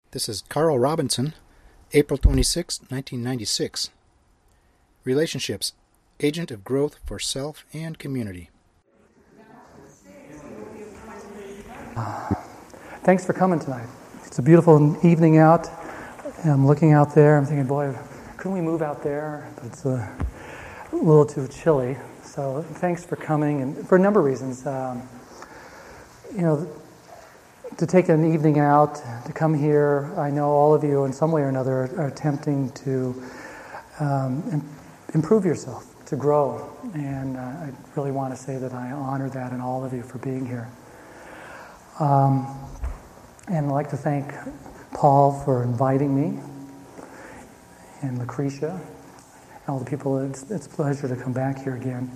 This is Carl Robinson, April 26, 1996. Relationships, Agent of Growth for Self and Community. Thanks for coming tonight. It's a beautiful evening out. I'm looking out there. I'm thinking, boy, couldn't we move out there? But it's a little too chilly. So thanks for coming, and for a number of reasons. To take an evening out, to come here, I know all of you in some way or another are attempting to improve yourself, to grow. And I really want to say that I honor that in all of you for being here. And I'd like to thank Paul for inviting me, and Lucretia, and all the people. It's a pleasure to come back here again.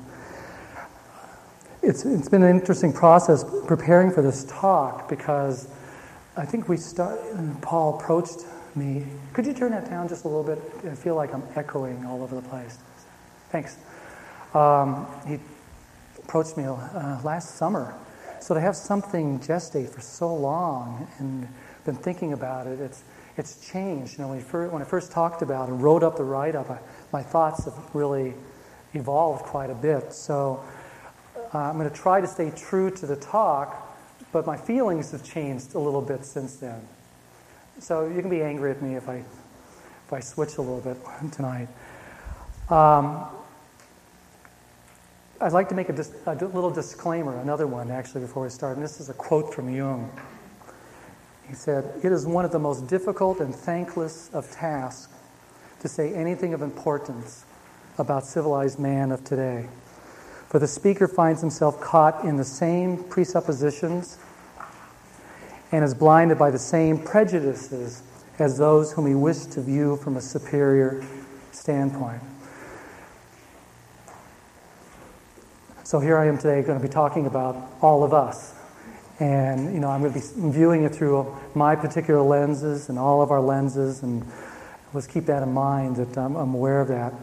It's been an interesting process preparing for this talk, because I think Paul approached me. Could you turn that down just a little bit? I feel like I'm echoing all over the place. Thanks. He approached me last summer. So to have something gestate for so long and been thinking about it, it's changed. When I first talked about and wrote up the write-up, my thoughts have really evolved quite a bit. So I'm going to try to stay true to the talk, but my feelings have changed a little bit since then. So you can be angry at me if I switch a little bit tonight. I'd like to make a little disclaimer, another one actually, before we start. And this is a quote from Jung. He said, "It is one of the most difficult and thankless of tasks to say anything of importance about civilized man of today. For the speaker finds himself caught in the same presuppositions and is blinded by the same prejudices as those whom he wished to view from a superior standpoint." So here I am today going to be talking about all of us. And, I'm going to be viewing it through my particular lenses and all of our lenses, and let's keep that in mind, that I'm aware of that.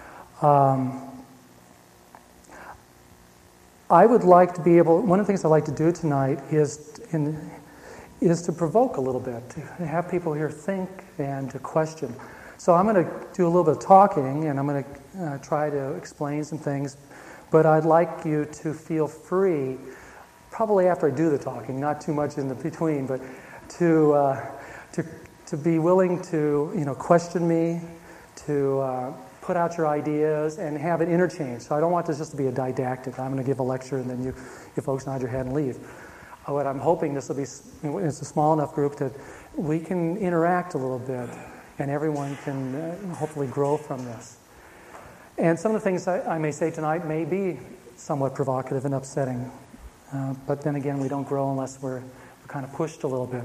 I would like to be able, one of the things I'd like to do tonight is to provoke a little bit, to have people here think and to question. So I'm going to do a little bit of talking, and I'm going to try to explain some things, but I'd like you to feel free, probably after I do the talking, not too much in the between, but to be willing to question me, to put out your ideas and have an interchange. So I don't want this just to be a didactic. I'm going to give a lecture and then you folks nod your head and leave. What I'm hoping this will be, it's a small enough group that we can interact a little bit and everyone can hopefully grow from this. And some of the things I may say tonight may be somewhat provocative and upsetting. But then again, we don't grow unless we're kind of pushed a little bit.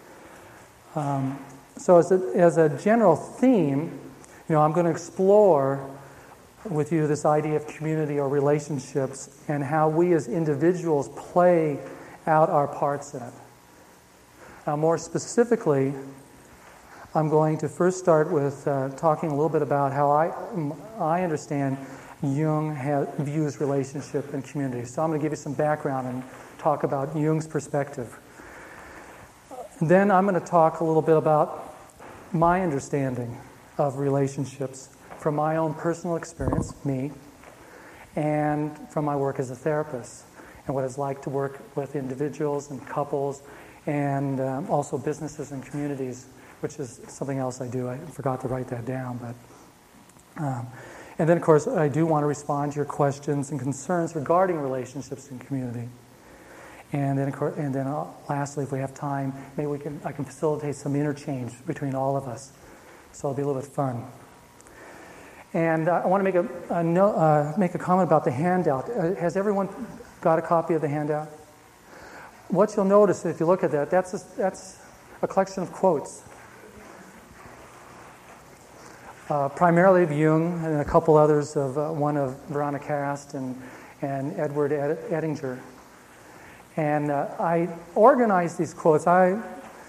So as a general theme, I'm going to explore with you this idea of community or relationships and how we as individuals play out our parts in it. Now, more specifically, I'm going to first start with talking a little bit about how I understand Jung views relationship and community. So I'm going to give you some background and talk about Jung's perspective. Then I'm going to talk a little bit about my understanding of relationships from my own personal experience, me, and from my work as a therapist, and what it's like to work with individuals and couples, and also businesses and communities, which is something else I do. I forgot to write that down, but... and then, of course, I do want to respond to your questions and concerns regarding relationships and community. And then, lastly, if we have time, maybe I can facilitate some interchange between all of us. So it'll be a little bit fun. And I want to make a comment about the handout. Has everyone got a copy of the handout? What you'll notice if you look at that, that's a collection of quotes. Primarily of Jung and a couple others one of Veronica Cast and Edward Ettinger. And I organized these quotes. I'm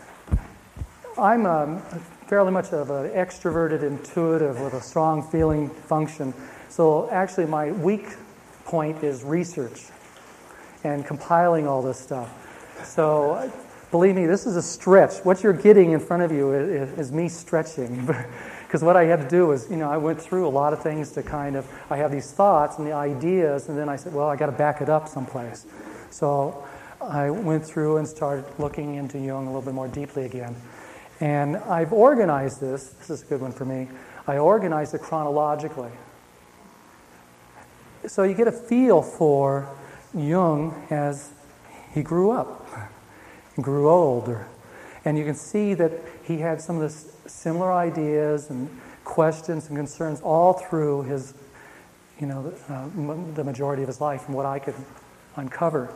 fairly much of an extroverted intuitive with a strong feeling function. So actually my weak point is research and compiling all this stuff. So believe me, this is a stretch. What you're getting in front of you is me stretching. Because what I had to do was, I went through a lot of things to I have these thoughts and the ideas, and then I said, well, I got to back it up someplace. So I went through and started looking into Jung a little bit more deeply again. And I've organized this. This is a good one for me. I organized it chronologically. So you get a feel for Jung as he grew up, grew older. And you can see that he had some of the similar ideas and questions and concerns all through his, the majority of his life, from what I could uncover.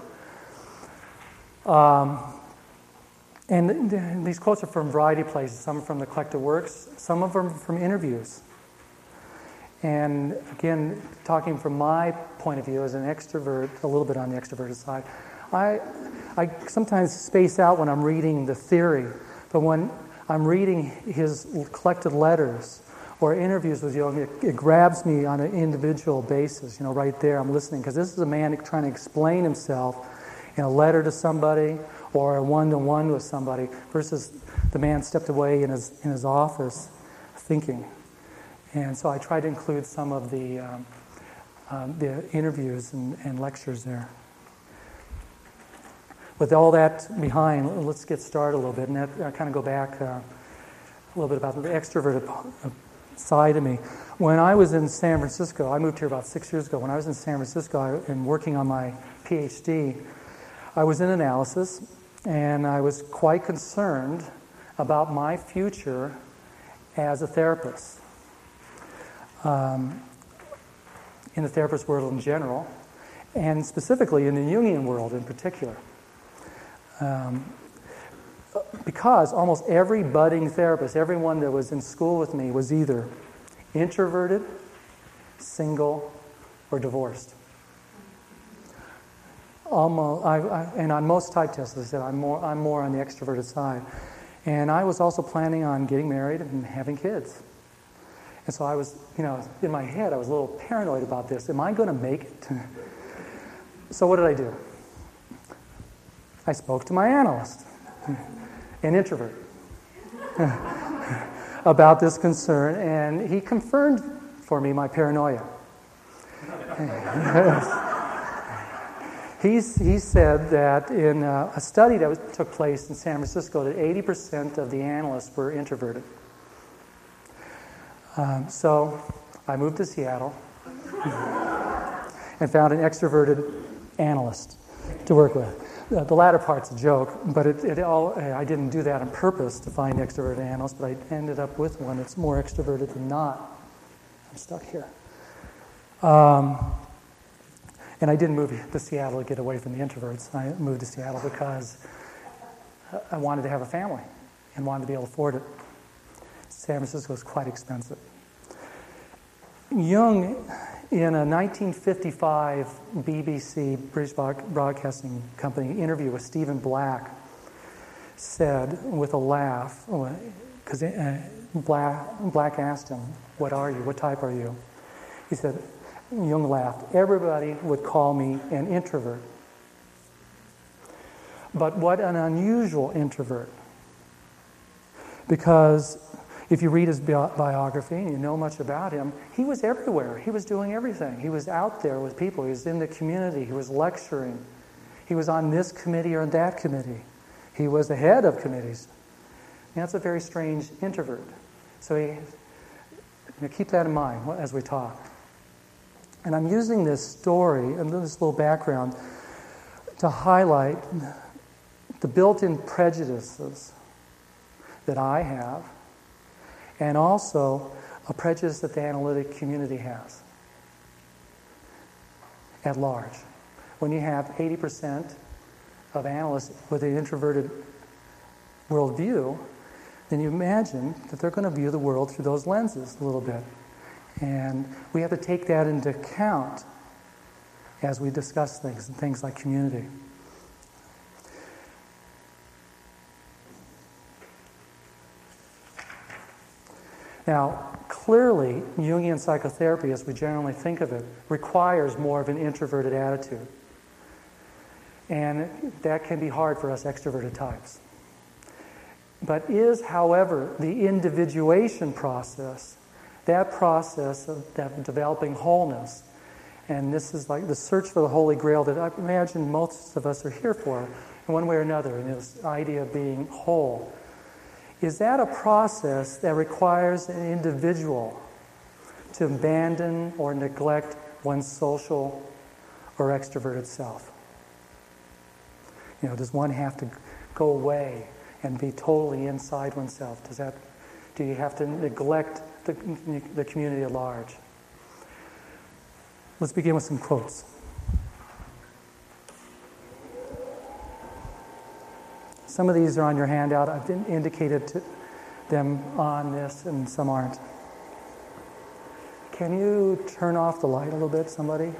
And these quotes are from a variety of places. Some are from the collected works, some of them from interviews. And again, talking from my point of view as an extrovert, a little bit on the extroverted side, I sometimes space out when I'm reading the theory, but when I'm reading his collected letters or interviews with Jung, it grabs me on an individual basis, right there, I'm listening, because this is a man trying to explain himself in a letter to somebody or a one-to-one with somebody versus the man stepped away in his office thinking. And so I tried to include some of the interviews and lectures there. With all that behind, let's get started a little bit, and I kind of go back a little bit about the extroverted side of me. When I was in San Francisco, I moved here about 6 years ago. When I was in San Francisco and working on my PhD, I was in analysis, and I was quite concerned about my future as a therapist. In the therapist world in general, and specifically in the Jungian world in particular. Because almost every budding therapist, everyone that was in school with me, was either introverted, single, or divorced. And on most type tests, as I said, I'm more on the extroverted side. And I was also planning on getting married and having kids. And so I was, in my head, I was a little paranoid about this. Am I going to make it? So what did I do? I spoke to my analyst, an introvert, about this concern, and he confirmed for me my paranoia. He said that in a study that took place in San Francisco, that 80% of the analysts were introverted. So I moved to Seattle and found an extroverted analyst to work with. The latter part's a joke, but I didn't do that on purpose to find extroverted analysts, but I ended up with one that's more extroverted than not. I'm stuck here. And I didn't move to Seattle to get away from the introverts. I moved to Seattle because I wanted to have a family and wanted to be able to afford it. San Francisco is quite expensive. Jung, in a 1955 BBC, British Broadcasting Company, interview with Stephen Black, said with a laugh, because Black asked him, "What are you? What type are you?" He said, Jung laughed, "Everybody would call me an introvert. But what an unusual introvert. Because if you read his biography and you know much about him, he was everywhere. He was doing everything. He was out there with people. He was in the community. He was lecturing. He was on this committee or that committee. He was the head of committees. And that's a very strange introvert. So keep that in mind as we talk. And I'm using this story and this little background to highlight the built-in prejudices that I have, and also a prejudice that the analytic community has at large. When you have 80% of analysts with an introverted worldview, then you imagine that they're going to view the world through those lenses a little bit. And we have to take that into account as we discuss things like community. Now, clearly, Jungian psychotherapy, as we generally think of it, requires more of an introverted attitude. And that can be hard for us extroverted types. But is, however, the individuation process, that process of that developing wholeness, and this is like the search for the Holy Grail that I imagine most of us are here for in one way or another, and this idea of being whole. Is that a process that requires an individual to abandon or neglect one's social or extroverted self? Does one have to go away and be totally inside oneself? Do you have to neglect the community at large? Let's begin with some quotes. Some of these are on your handout. I've indicated them on this, and some aren't. Can you turn off the light a little bit, somebody?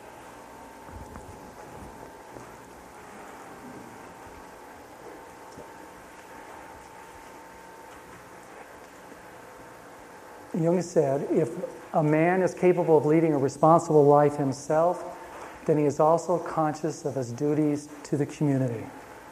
Jung said, if a man is capable of leading a responsible life himself, then he is also conscious of his duties to the community.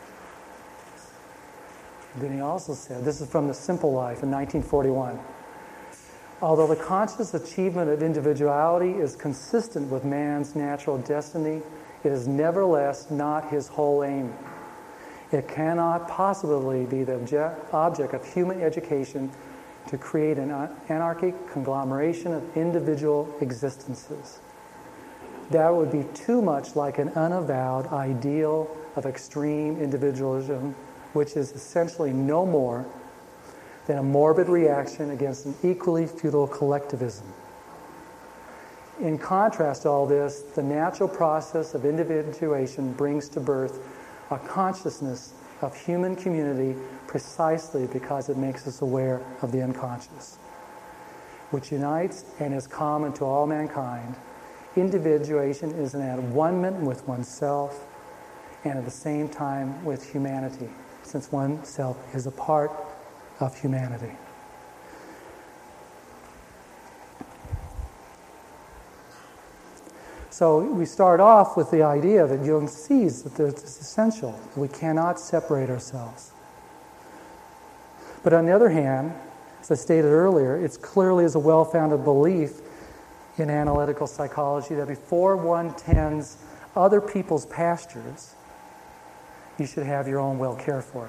Then he also said, this is from The Simple Life in 1941, although the conscious achievement of individuality is consistent with man's natural destiny, it is nevertheless not his whole aim. It cannot possibly be the object of human education to create an anarchic conglomeration of individual existences. That would be too much like an unavowed ideal of extreme individualism, which is essentially no more than a morbid reaction against an equally futile collectivism. In contrast to all this, the natural process of individuation brings to birth a consciousness of human community precisely because it makes us aware of the unconscious, which unites and is common to all mankind. Individuation is an at-one-ment with oneself and at the same time with humanity, since oneself is a part of humanity. So we start off with the idea that Jung sees that it's essential, that we cannot separate ourselves. But on the other hand, as I stated earlier, it's clearly is a well-founded belief in analytical psychology that before one tends other people's pastures, you should have your own well cared for.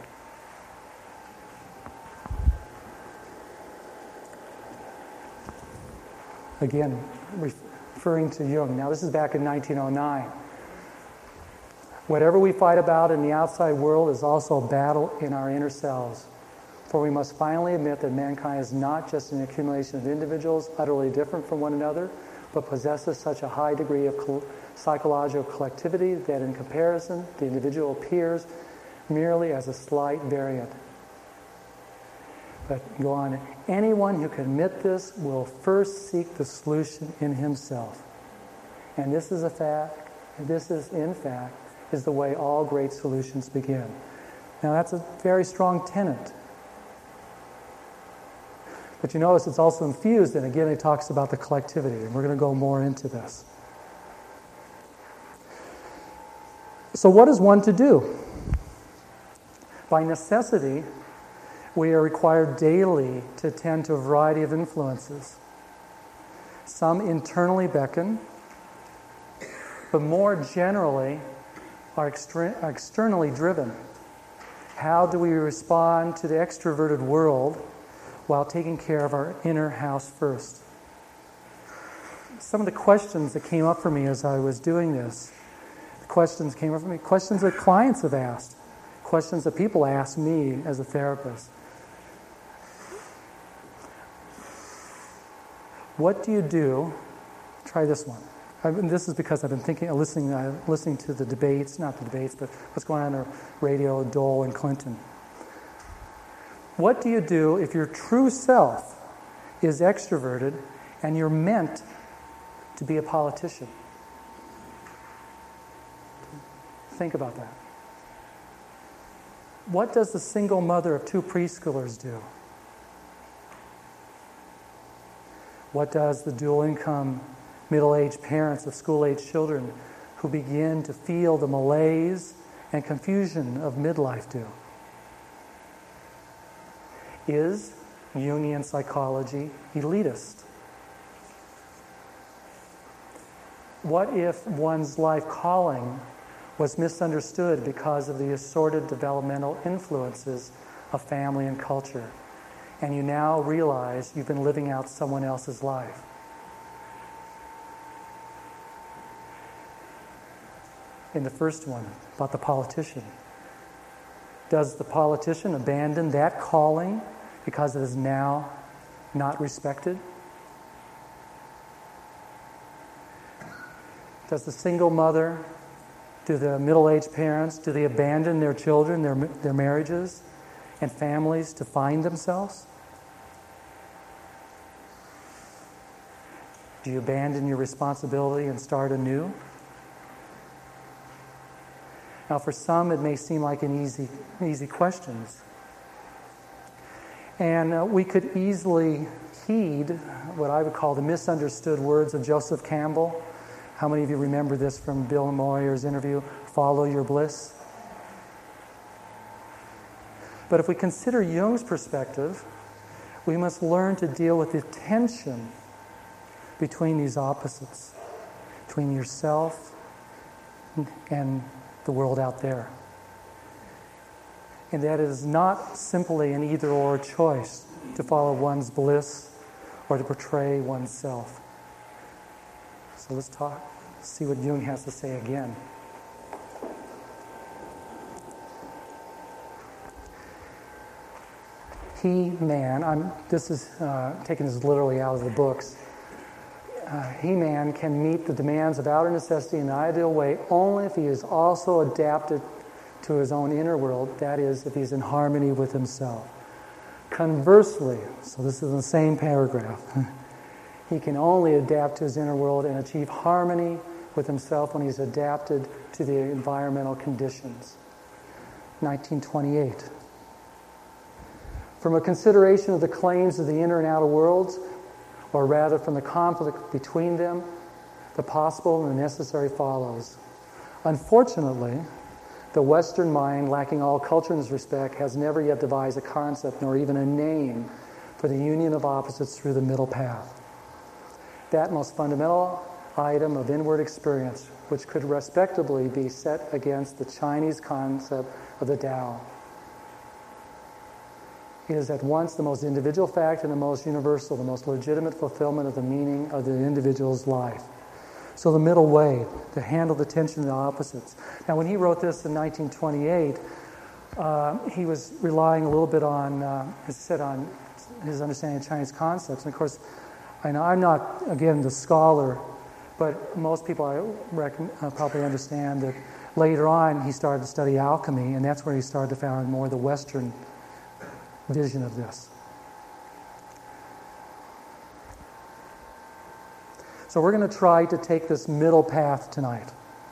Again, referring to Jung. Now, this is back in 1909. Whatever we fight about in the outside world is also a battle in our inner selves. For we must finally admit that mankind is not just an accumulation of individuals utterly different from one another, but possesses such a high degree of psychological collectivity that in comparison, the individual appears merely as a slight variant. But go on. Anyone who can admit this will first seek the solution in himself. And this is a fact, and this is, in fact, is the way all great solutions begin. Now, that's a very strong tenet. But you notice it's also infused, and again, it talks about the collectivity, and we're going to go more into this. So what is one to do? By necessity, we are required daily to attend to a variety of influences. Some internally beckon, but more generally are externally driven. How do we respond to the extroverted world while taking care of our inner house first? Some of the questions that came up for me as I was doing this, questions that clients have asked, questions that people ask me as a therapist. What do you do? Try this one. This is because I've been listening to the debates, not the debates, but what's going on the radio, Dole and Clinton. What do you do if your true self is extroverted and you're meant to be a politician? Think about that. What does the single mother of 2 preschoolers do? What does the dual-income, middle-aged parents of school-aged children who begin to feel the malaise and confusion of midlife do? Is Jungian psychology elitist? What if one's life calling was misunderstood because of the assorted developmental influences of family and culture, and you now realize you've been living out someone else's life? In the first one, about the politician. Does the politician abandon that calling because it is now not respected? Does the single mother, do the middle-aged parents, do they abandon their children, their marriages and families to find themselves? Do you abandon your responsibility and start anew? Now, for some, it may seem like an easy questions. And we could easily heed what I would call the misunderstood words of Joseph Campbell. How many of you remember this from Bill Moyer's interview, "Follow your bliss"? But if we consider Jung's perspective, we must learn to deal with the tension between these opposites, between yourself and the world out there. And that it is not simply an either-or choice to follow one's bliss or to portray oneself. So let's see what Jung has to say again. He, man, this is taken as literally out of the books. He, man, can meet the demands of outer necessity in an ideal way only if he is also adapted to his own inner world, that is, if he's in harmony with himself. Conversely, so this is in the same paragraph, he can only adapt to his inner world and achieve harmony with himself when he's adapted to the environmental conditions. 1928. From a consideration of the claims of the inner and outer worlds, or rather from the conflict between them, the possible and the necessary follows. Unfortunately, the Western mind, lacking all culture in this respect, has never yet devised a concept nor even a name for the union of opposites through the middle path. That most fundamental item of inward experience, which could respectably be set against the Chinese concept of the Tao. It is at once the most individual fact and the most universal, the most legitimate fulfillment of the meaning of the individual's life. So the middle way, to handle the tension of the opposites. Now, when he wrote this in 1928, he was relying a little bit on, as I said, on his understanding of Chinese concepts. And of course, I'm not, again, the scholar, but most people probably understand that later on he started to study alchemy, and that's where he started to find more the Western vision of this. So we're going to try to take this middle path tonight.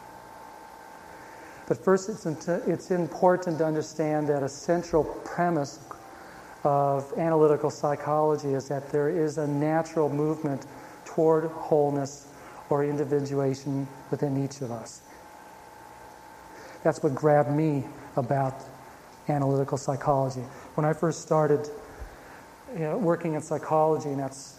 But first, it's important to understand that a central premise of analytical psychology is that there is a natural movement toward wholeness or individuation within each of us. That's what grabbed me about analytical psychology. When I first started working in psychology, and that's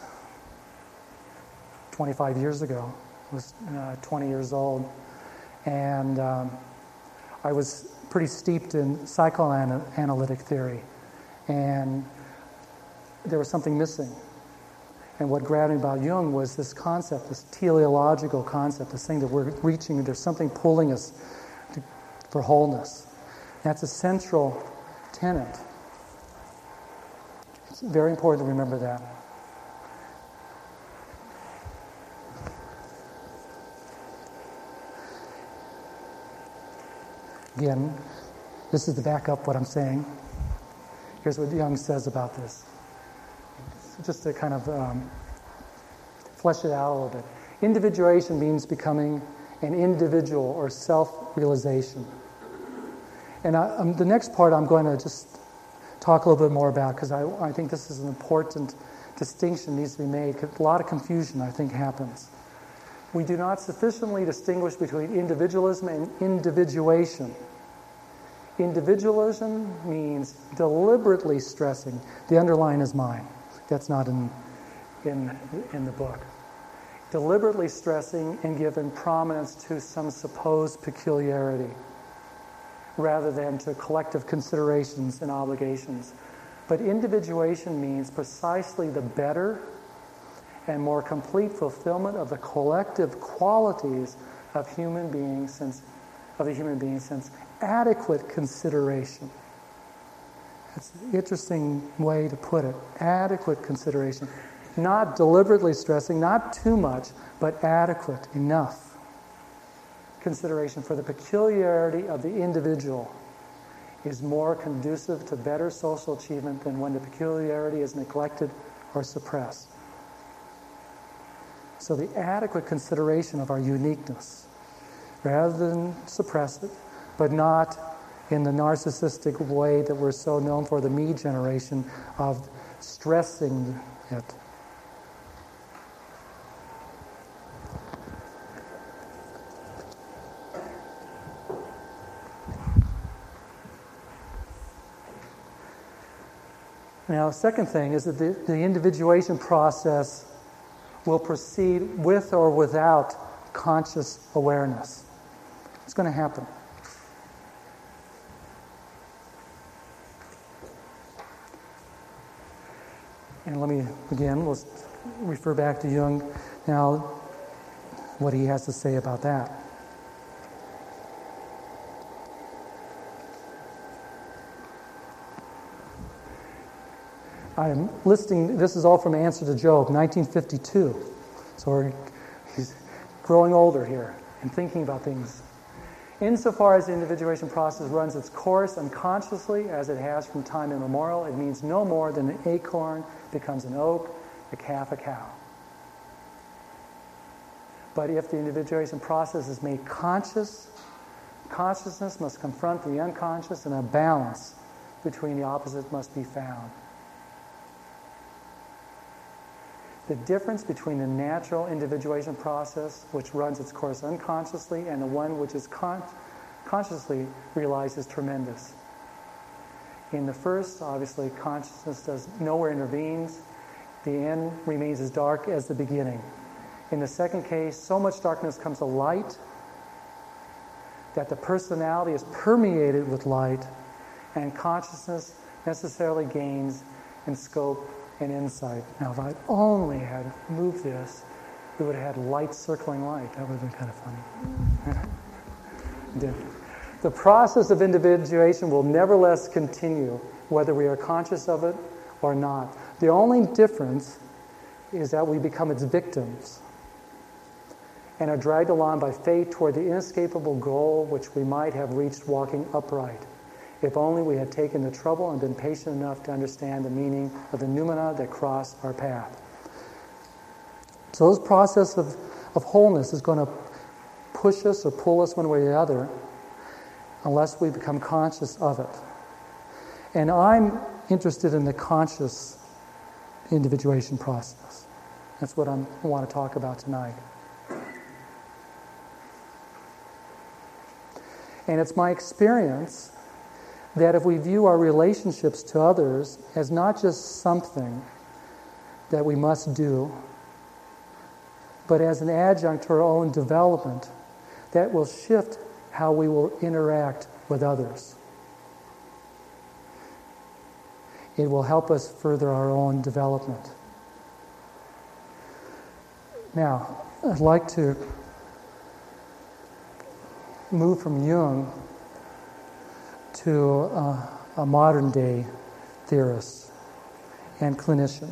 25 years ago, I was 20 years old, and I was pretty steeped in psychoanalytic theory, and there was something missing. And what grabbed me about Jung was this concept, this teleological concept, this thing that we're reaching, there's something pulling us for wholeness. That's a central tenet. It's very important to remember that. Again, this is to back up what I'm saying. Here's what Jung says about this. Just to kind of flesh it out a little bit. Individuation means becoming an individual or self-realization. And the next part I'm going to just talk a little bit more about, because I think this is an important distinction that needs to be made. A lot of confusion, I think, happens. We do not sufficiently distinguish between individualism and individuation. Individualism means deliberately stressing. The underline is mine. That's not in the book. Deliberately stressing and giving prominence to some supposed peculiarity rather than to collective considerations and obligations. But individuation means precisely the better and more complete fulfillment of the collective qualities of the human being since adequate consideration. That's an interesting way to put it. Adequate consideration. Not deliberately stressing, not too much, but adequate, enough consideration for the peculiarity of the individual is more conducive to better social achievement than when the peculiarity is neglected or suppressed. So the adequate consideration of our uniqueness, rather than suppress it, but not in the narcissistic way that we're so known for, the me generation, of stressing it. Now, the second thing is that the individuation process will proceed with or without conscious awareness. It's going to happen. And let me, again, let's refer back to Jung now, what he has to say about that. I'm listing, this is all from Answer to Job, 1952. So he's growing older here and thinking about things. Insofar as the individuation process runs its course unconsciously, as it has from time immemorial, it means no more than an acorn becomes an oak, a calf a cow. But if the individuation process is made conscious, consciousness must confront the unconscious, and a balance between the opposites must be found. The difference between the natural individuation process, which runs its course unconsciously, and the one which is consciously realized is tremendous. In the first, obviously, consciousness nowhere intervenes. The end remains as dark as the beginning. In the second case, so much darkness comes to light that the personality is permeated with light, and consciousness necessarily gains in scope and insight. Now, if I'd only had moved this, we would have had light circling light. That would have been kind of funny. The process of individuation will nevertheless continue, whether we are conscious of it or not. The only difference is that we become its victims and are dragged along by fate toward the inescapable goal which we might have reached walking upright, if only we had taken the trouble and been patient enough to understand the meaning of the noumena that cross our path. So this process of wholeness is going to push us or pull us one way or the other unless we become conscious of it. And I'm interested in the conscious individuation process. That's what I want to talk about tonight. And it's my experience that if we view our relationships to others as not just something that we must do, but as an adjunct to our own development, that will shift how we will interact with others. It will help us further our own development. Now, I'd like to move from Jung to a modern-day theorist and clinician.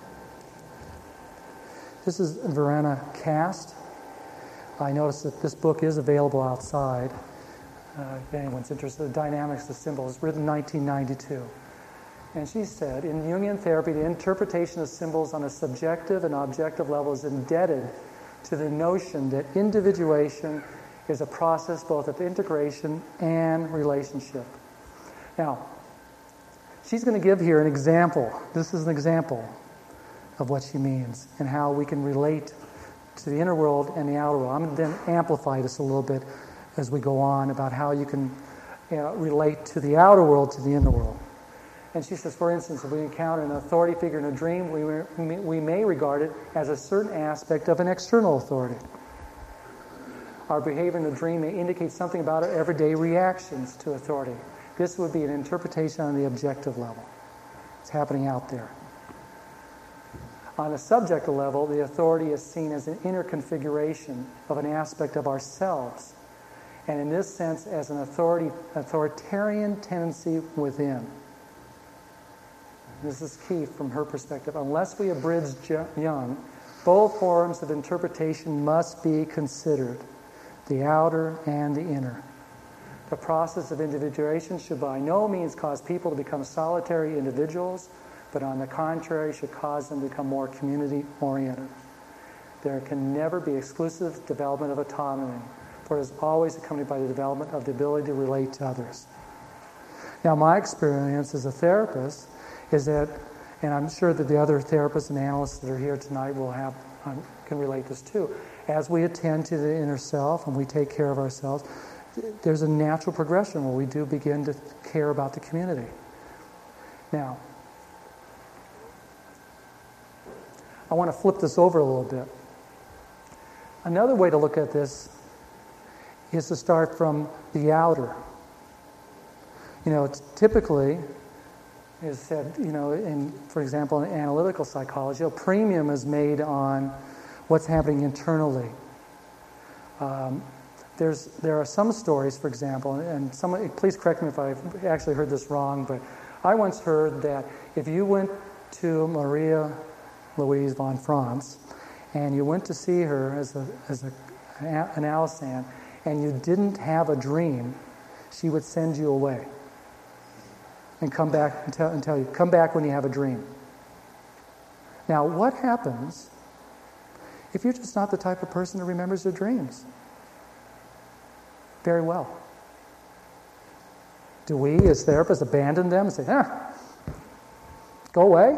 This is Verena Kast. I noticed that this book is available outside. If anyone's interested, The Dynamics of Symbols, written in 1992. And she said, in Jungian therapy, the interpretation of symbols on a subjective and objective level is indebted to the notion that individuation is a process both of integration and relationship. Now, she's going to give here an example. This is an example of what she means and how we can relate to the inner world and the outer world. I'm going to then amplify this a little bit as we go on about how you can relate to the outer world, to the inner world. And she says, for instance, if we encounter an authority figure in a dream, we may regard it as a certain aspect of an external authority. Our behavior in the dream may indicate something about our everyday reactions to authority. This would be an interpretation on the objective level. It's happening out there. On a subjective level, the authority is seen as an inner configuration of an aspect of ourselves, and in this sense as an authoritarian tendency within. This is key from her perspective. Unless we abridge Jung, both forms of interpretation must be considered, the outer and the inner. The process of individuation should by no means cause people to become solitary individuals, but on the contrary should cause them to become more community-oriented. There can never be exclusive development of autonomy, for it is always accompanied by the development of the ability to relate to others. Now, my experience as a therapist is that, and I'm sure that the other therapists and analysts that are here tonight can relate this too, as we attend to the inner self and we take care of ourselves, there's a natural progression where we do begin to care about the community. Now, I want to flip this over a little bit. Another way to look at this is to start from the outer. It's typically is said, for example, in analytical psychology, a premium is made on what's happening internally. There are some stories, for example, and please correct me if I've actually heard this wrong, but I once heard that if you went to Maria Louise von Franz and you went to see her as an Alisand and you didn't have a dream, she would send you away and come back and tell you, come back when you have a dream. Now, what happens if you're just not the type of person who remembers their dreams very well? Do we, as therapists, abandon them and say, go away?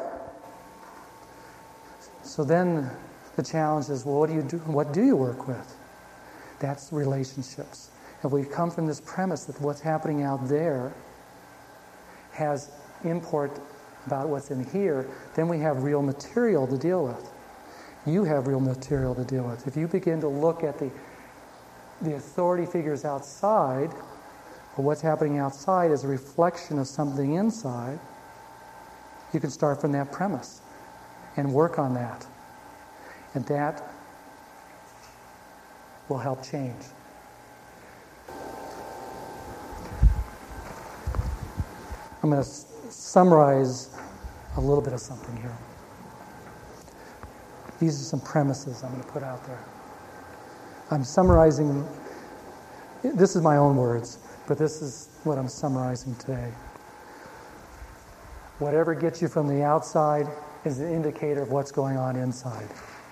So then the challenge is, well, what do you do? What do you work with? That's relationships. If we come from this premise that what's happening out there has import about what's in here, then we have real material to deal with. You have real material to deal with. If you begin to look at the authority figures outside, or what's happening outside as a reflection of something inside, you can start from that premise and work on that. And that will help change. I'm going to summarize a little bit of something here. These are some premises I'm going to put out there. I'm summarizing, this is my own words, but this is what I'm summarizing today. Whatever gets you from the outside is an indicator of what's going on inside.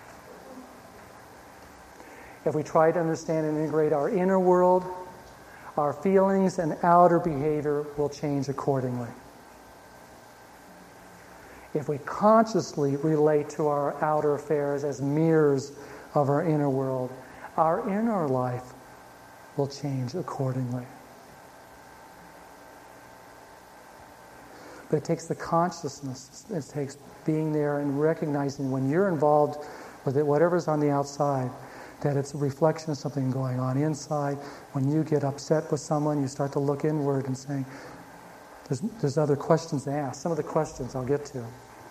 If we try to understand and integrate our inner world, our feelings and outer behavior will change accordingly. If we consciously relate to our outer affairs as mirrors of our inner world, our inner life will change accordingly. But it takes the consciousness, it takes being there and recognizing when you're involved with it, whatever's on the outside, that it's a reflection of something going on inside. When you get upset with someone, you start to look inward and saying, there's other questions to ask. Some of the questions I'll get to.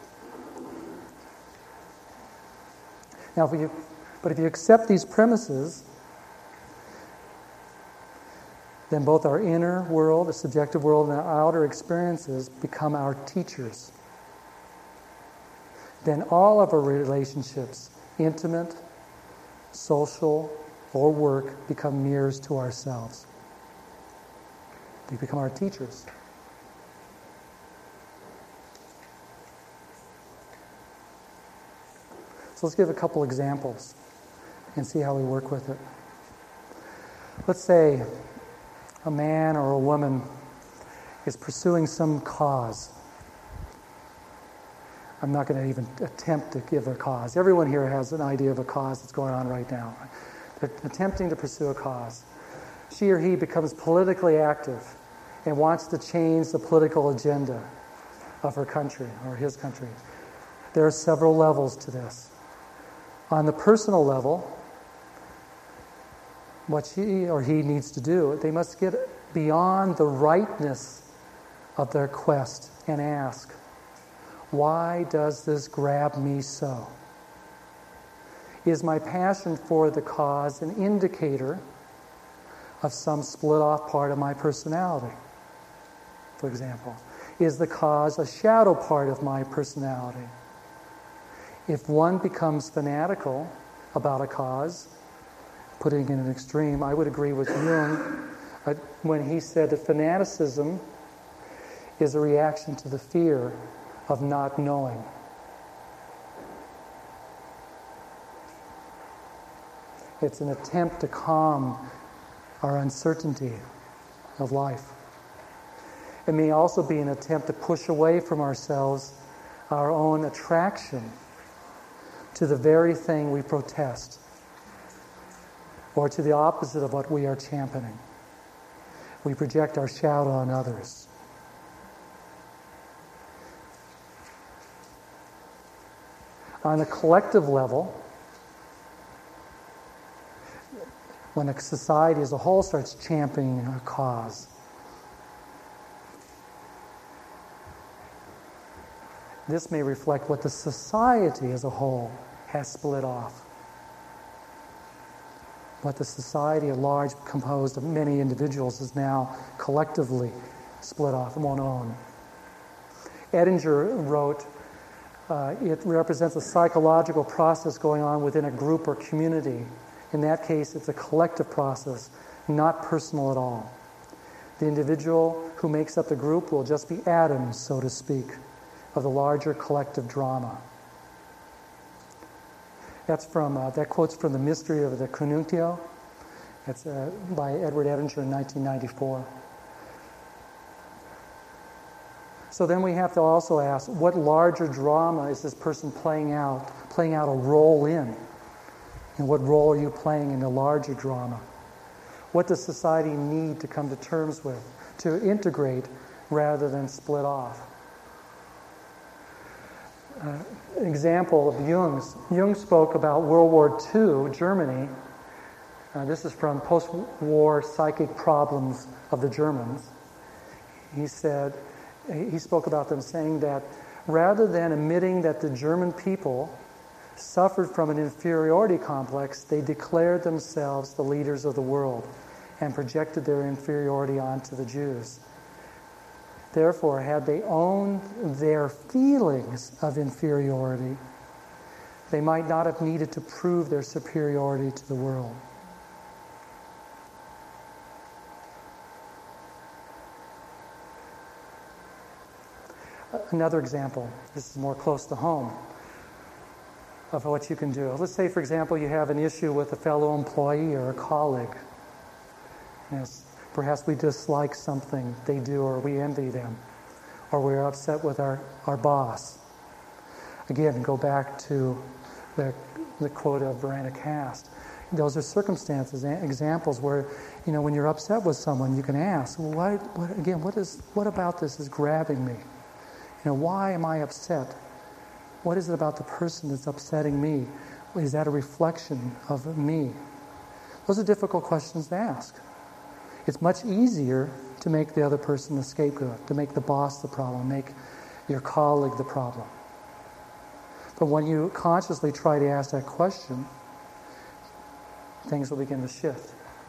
Now, if you accept these premises, then both our inner world, the subjective world, and our outer experiences become our teachers. Then all of our relationships, intimate, social, or work, become mirrors to ourselves. They become our teachers. So let's give a couple examples and see how we work with it. Let's say a man or a woman is pursuing some cause. I'm not going to even attempt to give a cause. Everyone here has an idea of a cause that's going on right now. They're attempting to pursue a cause. She or he becomes politically active and wants to change the political agenda of her country or his country. There are several levels to this. On the personal level, what she or he needs to do, they must get beyond the rightness of their quest and ask, why does this grab me so? Is my passion for the cause an indicator of some split-off part of my personality, for example? Is the cause a shadow part of my personality? If one becomes fanatical about a cause, putting it in an extreme, I would agree with Jung when he said that fanaticism is a reaction to the fear of not knowing. It's an attempt to calm our uncertainty of life. It may also be an attempt to push away from ourselves our own attraction to the very thing we protest, or to the opposite of what we are championing. We project our shadow on others. On a collective level, when a society as a whole starts championing a cause, this may reflect what the society as a whole has split off. What the society at large, composed of many individuals, is now collectively split off and won't own. Edinger wrote, it represents a psychological process going on within a group or community. In that case, it's a collective process, not personal at all. The individual who makes up the group will just be atoms, so to speak, of the larger collective drama. That quote's from The Mystery of the Connuntio. It's by Edward Edinger in 1994. So then we have to also ask, what larger drama is this person playing out a role in? And what role are you playing in the larger drama? What does society need to come to terms with, to integrate rather than split off? An example of Jung's. Jung spoke about World War II, Germany. This is from Post-War Psychic Problems of the Germans. He spoke about them saying that rather than admitting that the German people suffered from an inferiority complex, they declared themselves the leaders of the world and projected their inferiority onto the Jews. Therefore, had they owned their feelings of inferiority, they might not have needed to prove their superiority to the world. Another example, this is more close to home, of what you can do. Let's say, for example, you have an issue with a fellow employee or a colleague. Yes, perhaps we dislike something they do, or we envy them, or we're upset with our boss. Again, go back to the quote of Verena Cast. Those are circumstances, examples where, when you're upset with someone, you can ask, what about this is grabbing me? Why am I upset? What is it about the person that's upsetting me? Is that a reflection of me? Those are difficult questions to ask. It's much easier to make the other person the scapegoat, to make the boss the problem, make your colleague the problem. But when you consciously try to ask that question, things will begin to shift.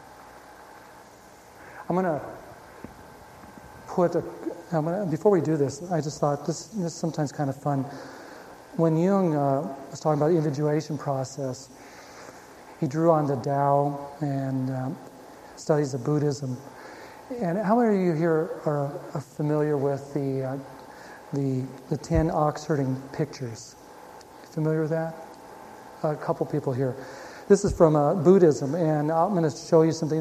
Before we do this, I just thought this is sometimes kind of fun. When Jung was talking about the individuation process, he drew on the Tao and studies of Buddhism. And how many of you here are familiar with the 10 ox herding pictures? Familiar with that? A couple people here. This is from Buddhism, and I'm going to show you something.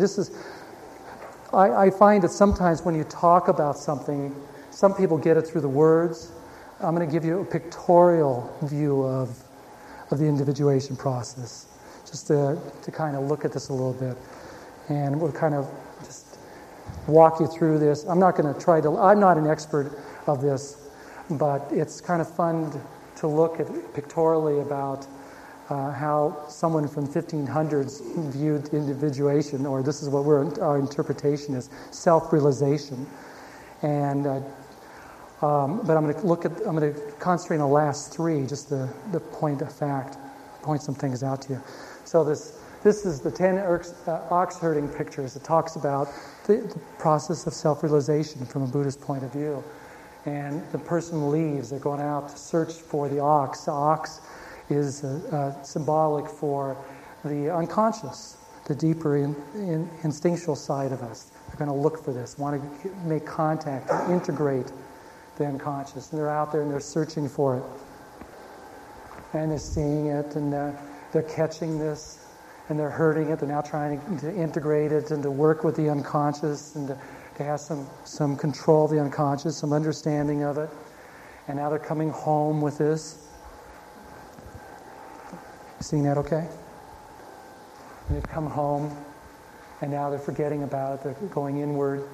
I find that sometimes when you talk about something, some people get it through the words. I'm going to give you a pictorial view of the individuation process, just to kind of look at this a little bit. And we'll kind of just walk you through this. I'm not an expert of this, but it's kind of fun to look at pictorially about how someone from 1500s viewed individuation, or this is what our interpretation is, self-realization. And but I'm going to concentrate on the last three, just the point some things out to you. So this is the 10 ox herding pictures. It talks about the process of self-realization from a Buddhist point of view. And the person leaves, they're going out to search for the ox. The ox is symbolic for the unconscious, the deeper instinctual side of us. They're going to look for this, want to make contact, and integrate the unconscious. And they're out there and they're searching for it. And they're seeing it, and they're catching this, and they're herding it. They're now trying to integrate it and to work with the unconscious and to have some control of the unconscious, some understanding of it. And now they're coming home with this. Seeing that okay? And they've come home, and now they're forgetting about it. They're going inward.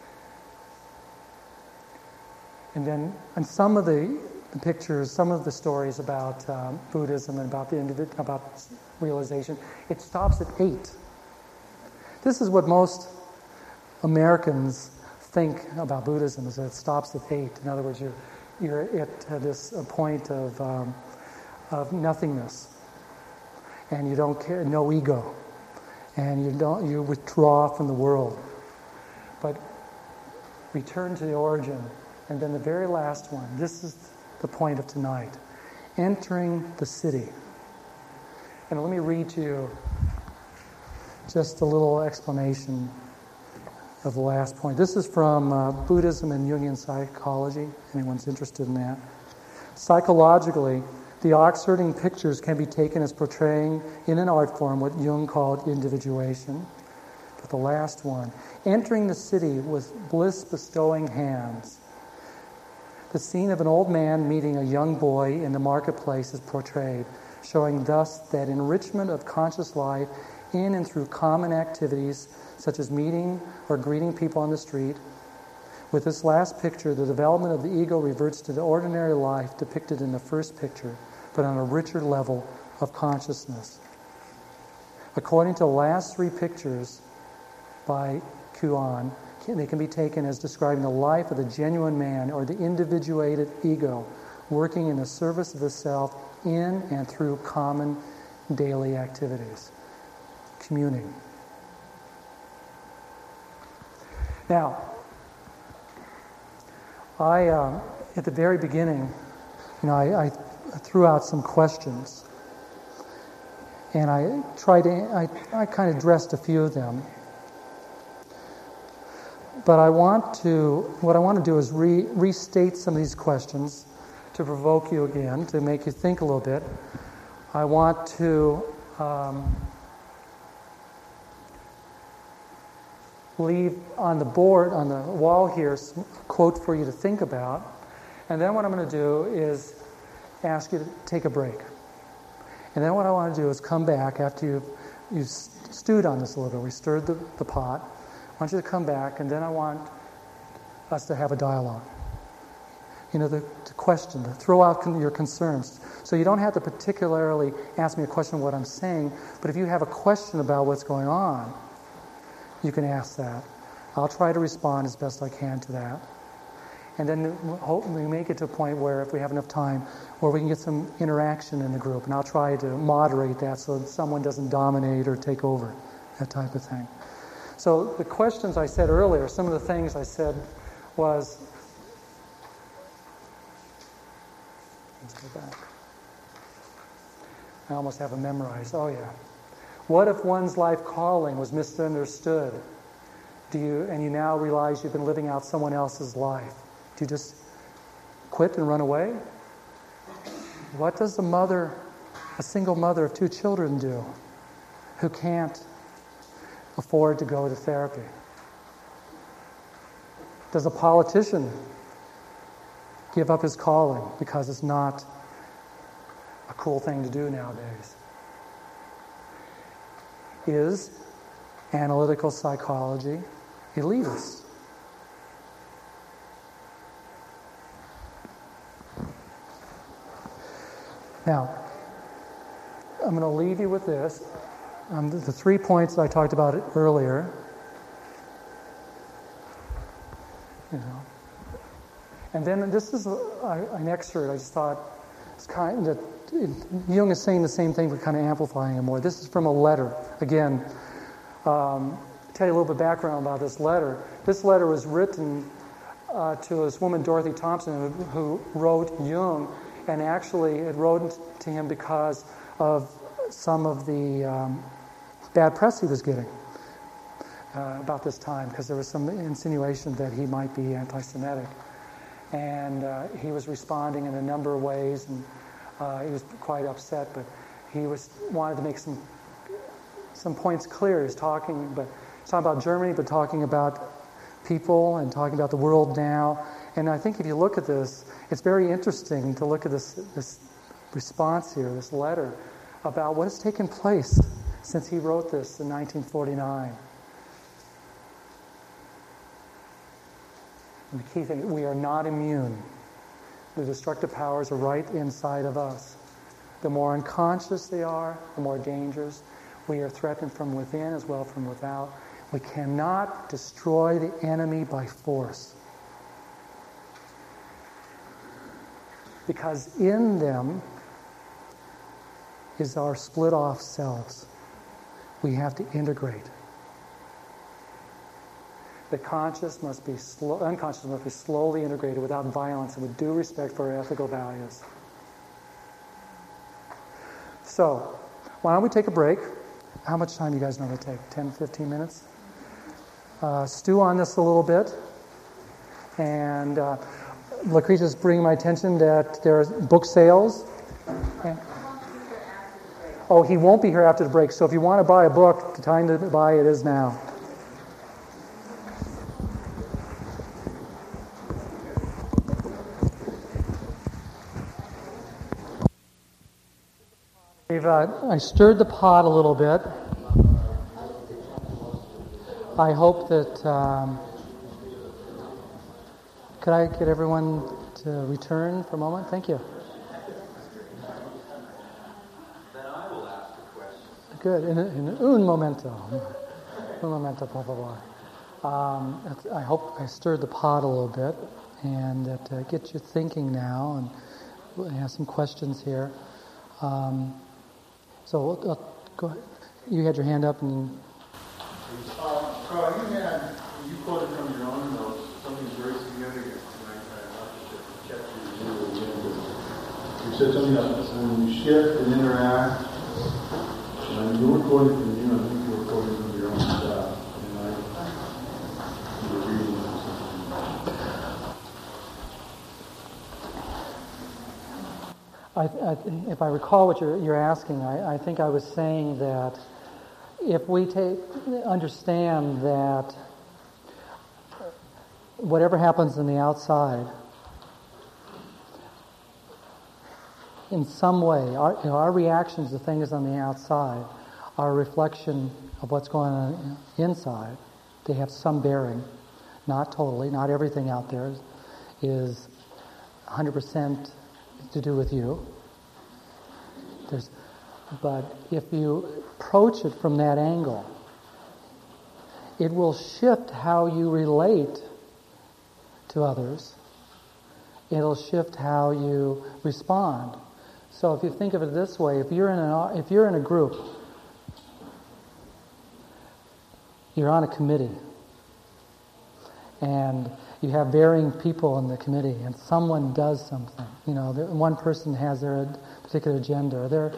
And then, and some of the pictures, some of the stories about Buddhism and about realization, it stops at 8. This is what most Americans think about Buddhism, is that it stops at 8. In other words, you're at this point of nothingness, and you don't care, no ego, and you withdraw from the world. But return to the origin, and then the very last one. This is the point of tonight: entering the city. And let me read to you just a little explanation of the last point. This is from Buddhism and Jungian psychology. Anyone's interested in that? Psychologically, the ox herding pictures can be taken as portraying in an art form what Jung called individuation. But the last one, entering the city with bliss-bestowing hands. The scene of an old man meeting a young boy in the marketplace is portrayed, showing thus that enrichment of conscious life in and through common activities such as meeting or greeting people on the street. With this last picture, the development of the ego reverts to the ordinary life depicted in the first picture, but on a richer level of consciousness. According to the last three pictures by Kuan, they can be taken as describing the life of the genuine man, or the individuated ego, working in the service of the self in and through common daily activities. Communing. Now, at the very beginning, I threw out some questions, and I kind of addressed a few of them. But what I want to do is restate some of these questions to provoke you again, to make you think a little bit. I want to leave on the board, on the wall here, a quote for you to think about. And then what I'm going to do is ask you to take a break. And then what I want to do is come back after you've stewed on this a little bit. We stirred the pot. I want you to come back, and then I want us to have a dialogue. The question, to throw out your concerns. So you don't have to particularly ask me a question of what I'm saying, but if you have a question about what's going on, you can ask that. I'll try to respond as best I can to that. And then we make it to a point where, if we have enough time, where we can get some interaction in the group. And I'll try to moderate that so that someone doesn't dominate or take over, that type of thing. So the questions I said earlier, some of the things I said was... Let's go back. I almost have them memorized. Oh, yeah. What if one's life calling was misunderstood? And you now realize you've been living out someone else's life? Do you just quit and run away? What does a single mother of 2 children do who can't afford to go to therapy? Does a politician give up his calling because it's not a cool thing to do nowadays? Is analytical psychology elitist. Now, I'm going to leave you with this. The 3 points I talked about earlier. And then this is an excerpt. I just thought it's kind of Jung is saying the same thing, but kind of amplifying it more. This is from a letter. Again, tell you a little bit of background about this letter. This letter was written to this woman, Dorothy Thompson, who wrote Jung, and actually it wrote to him because of some of the bad press he was getting about this time, because there was some insinuation that he might be anti-Semitic. And he was responding in a number of ways, and he was quite upset, but he wanted to make some points clear. He's talking about Germany, but talking about people and talking about the world now. And I think if you look at this, it's very interesting to look at this response here, this letter, about what has taken place since he wrote this in 1949. And the key thing, we are not immune. The destructive powers are right inside of us. The more unconscious they are, the more dangerous. We are threatened from within as well from without. We cannot destroy the enemy by force. Because in them is our split off selves. We have to integrate. The unconscious must be slowly integrated without violence and with due respect for our ethical values. So, why don't we take a break? How much time do you guys normally take? 10, 15 minutes? Stew on this a little bit. And Lucretia's bringing my attention that there are book sales. Oh, he won't be here after the break. So if you want to buy a book, the time to buy it is now. I stirred the pot a little bit. I hope that... could I get everyone to return for a moment? Thank you. Then I will ask a question. Good. In un momento. Un momento, por favor. I hope I stirred the pot a little bit and that gets you thinking now. And we have some questions here. So go ahead. You had your hand up and... Carl, you quoted from your own notes something very significant, and I kept you again. You said something about when you shift and interact, and you were quoting from you, I think you were quoting from your own stuff, and you were reading something. If I recall what you're asking, I think I was saying that if we understand that whatever happens in the outside, in some way, our reactions to things on the outside are a reflection of what's going on inside. They have some bearing, not totally, not everything out there is 100% to do with you. But if you approach it from that angle, it will shift how you relate to others. It'll shift how you respond. So if you think of it this way, if you're in a group, you're on a committee, and you have varying people in the committee, and someone does something. One person has their particular agenda.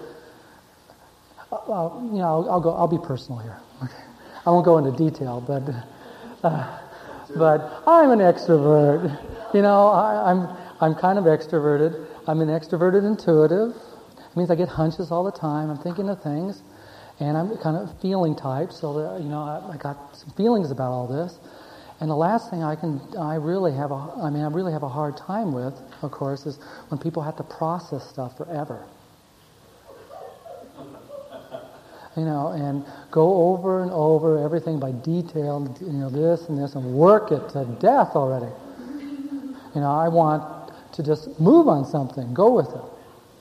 I'll be personal here. Okay. I won't go into detail, but I'm an extrovert. I'm kind of extroverted. I'm an extroverted intuitive. It means I get hunches all the time. I'm thinking of things, and I'm kind of feeling type. So that, I got some feelings about all this. And the last thing I really have a hard time with, of course, is when people have to process stuff forever. and go over and over everything by detail, this and this, and work it to death already. I want to just move on something, go with it.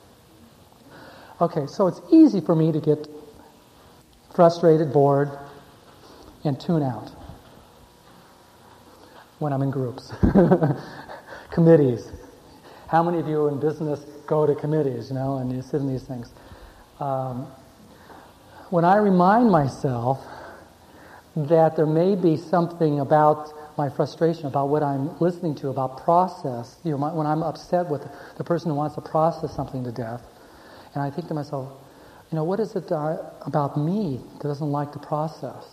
Okay, so it's easy for me to get frustrated, bored, and tune out when I'm in groups. Committees. How many of you in business go to committees, and you sit in these things? When I remind myself that there may be something about my frustration, about what I'm listening to, about process, when I'm upset with the person who wants to process something to death, and I think to myself, what is it about me that doesn't like the process?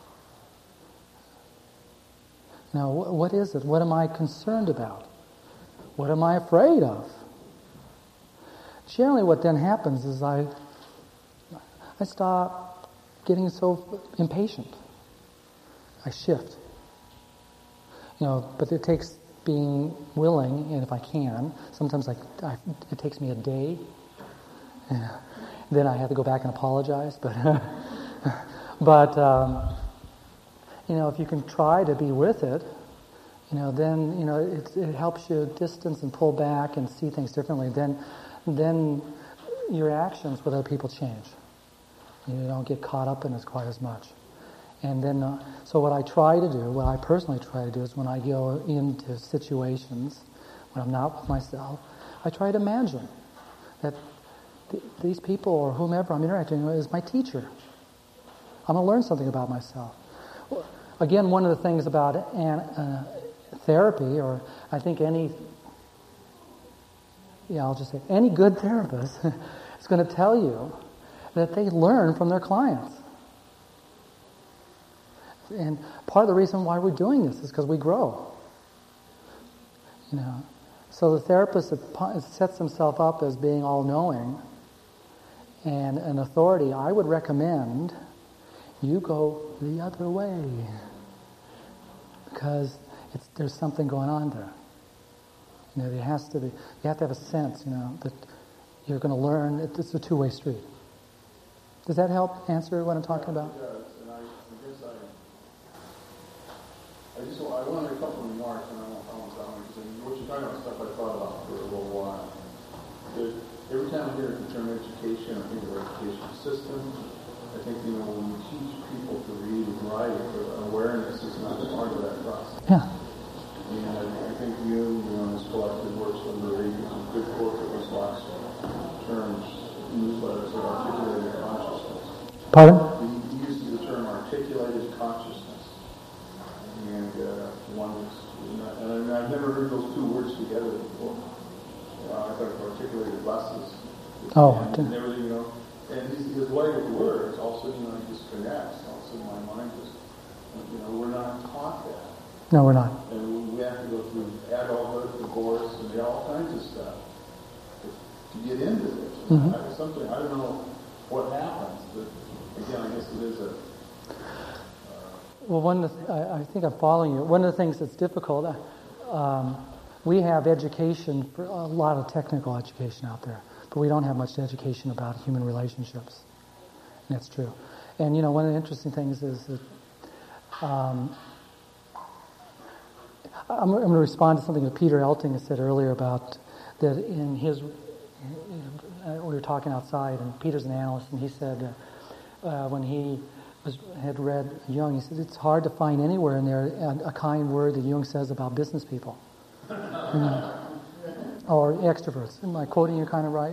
What is it? What am I concerned about? What am I afraid of? Generally what then happens is I stop getting so impatient. I shift. But it takes being willing, and if I can, sometimes it takes me a day. Then I have to go back and apologize. But if you can try to be with it, then it helps you distance and pull back and see things differently. Then your actions with other people change. You don't get caught up in it quite as much. And then, so what I personally try to do is when I go into situations, when I'm not with myself, I try to imagine that these people or whomever I'm interacting with is my teacher. I'm going to learn something about myself. Again, one of the things about therapy, or I think any good therapist is going to tell you that they learn from their clients. And part of the reason why we're doing this is because we grow. So the therapist sets himself up as being all-knowing and an authority. I would recommend you go the other way because there's something going on there. You have to have a sense, that you're going to learn. It's a two-way street. Does that help answer what I'm talking about? It does, and I want to make a couple of remarks, and I won't comment because what you're talking about stuff I thought about for a little while. Every time I hear the term education, I think of our education system. I think, when we teach people to read and write, awareness is not part of that process. Yeah. And I think you in this collective works under a good quote that was last term's newsletters of articulated consciousness. Pardon? He used the term articulated consciousness. And I've never heard those two words together before. I thought of articulated lessons. And everything, and his way with words also, he just connects. Also, my mind just, we're not taught that. No, we're not. And we have to go through adulthood, divorce, and all kinds of stuff to get into this. Mm-hmm. I don't know what happens, but again, I guess it is a... Well, I think I'm following you. One of the things that's difficult, we have education, for a lot of technical education out there, but we don't have much education about human relationships. And that's true. And, one of the interesting things is that I'm going to respond to something that Peter Elting has said earlier about that in his... we were talking outside, and Peter's an analyst, and he said when he had read Jung, he said it's hard to find anywhere in there a kind word that Jung says about business people. Or extroverts. Am I quoting you kind of right?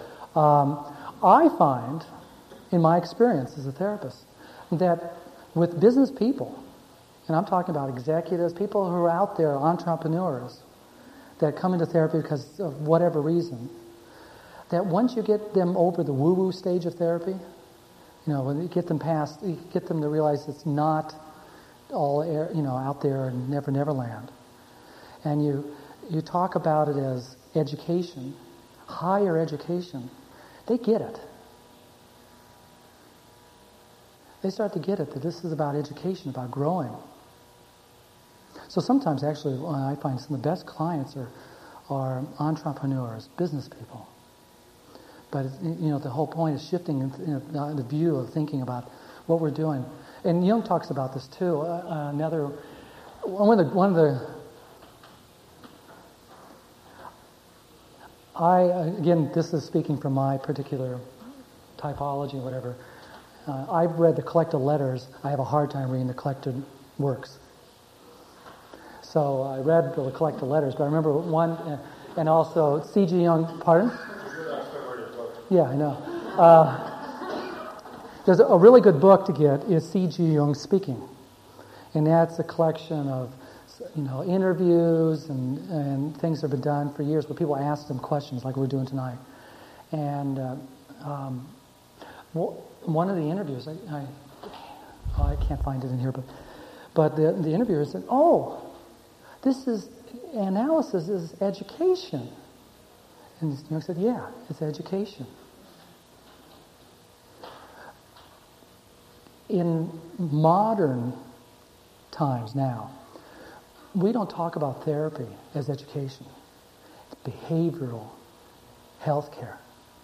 I find, in my experience as a therapist, that with business people, and I'm talking about executives, people who are out there, entrepreneurs, that come into therapy because of whatever reason, that once you get them over the woo-woo stage of therapy, when you get them past, you get them to realize it's not all air, out there in Never Land. And you talk about it as education, higher education. They get it. They start to get it, that this is about education, about growing. So sometimes, actually, I find some of the best clients are entrepreneurs, business people. But the whole point is shifting the view of thinking about what we're doing. And Jung talks about this too. Again, this is speaking from my particular typology, whatever. I've read the collected letters. I have a hard time reading the collected works. So I read the collected letters, but I remember one, and also C.G. Jung. Pardon? Yeah, I know. There's a really good book to get is C.G. Jung Speaking, and that's a collection of interviews and things that have been done for years, where people ask them questions like we're doing tonight. And one of the interviews, I can't find it in here, but the interviewer said, analysis is education. And Jung said, yeah, it's education. In modern times now, we don't talk about therapy as education. It's behavioral health care.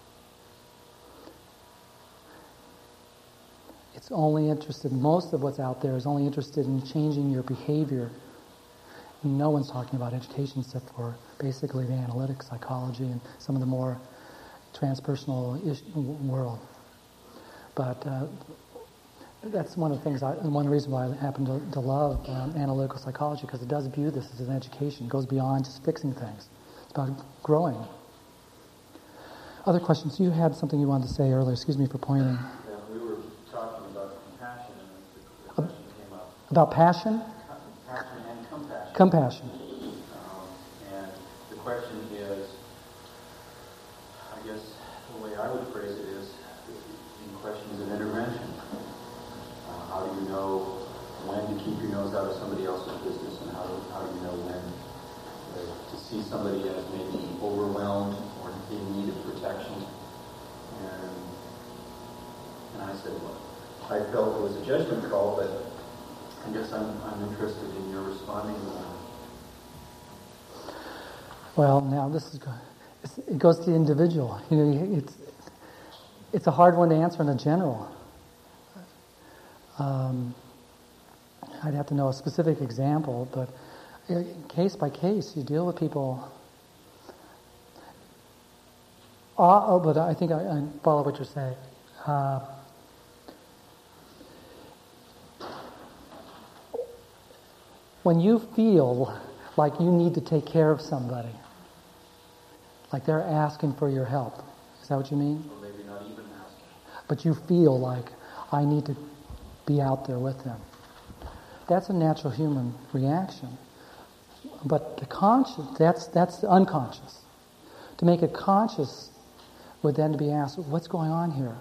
It's only interested, most of what's out there is only interested in changing your behavior. No one's talking about education except for basically the analytic psychology and some of the more transpersonal world. But that's one of the things, one reason why I happen to love analytical psychology, because it does view this as an education. It goes beyond just fixing things. It's about growing. Other questions? You had something you wanted to say earlier. Excuse me for pointing. Yeah, we were talking about compassion, and the question came up. About passion? Passion and compassion. Compassion. And the question is, I guess the way I would phrase it is, in questions of intervention. How do you know when to keep your nose out of somebody else's business, and how do you know when to see somebody as maybe overwhelmed or in need of protection? And I said, well, I felt it was a judgment call, but I guess I'm interested in your responding to that. Well, now it goes to the individual. It's a hard one to answer in a general. I'd have to know a specific example, but case by case, you deal with people. But I think I follow what you're saying. When you feel like you need to take care of somebody, like they're asking for your help, is that what you mean? Or maybe not even asking. But you feel like, I need to be out there with them. That's a natural human reaction. But the conscious, that's unconscious. To make it conscious would then be asked, what's going on here?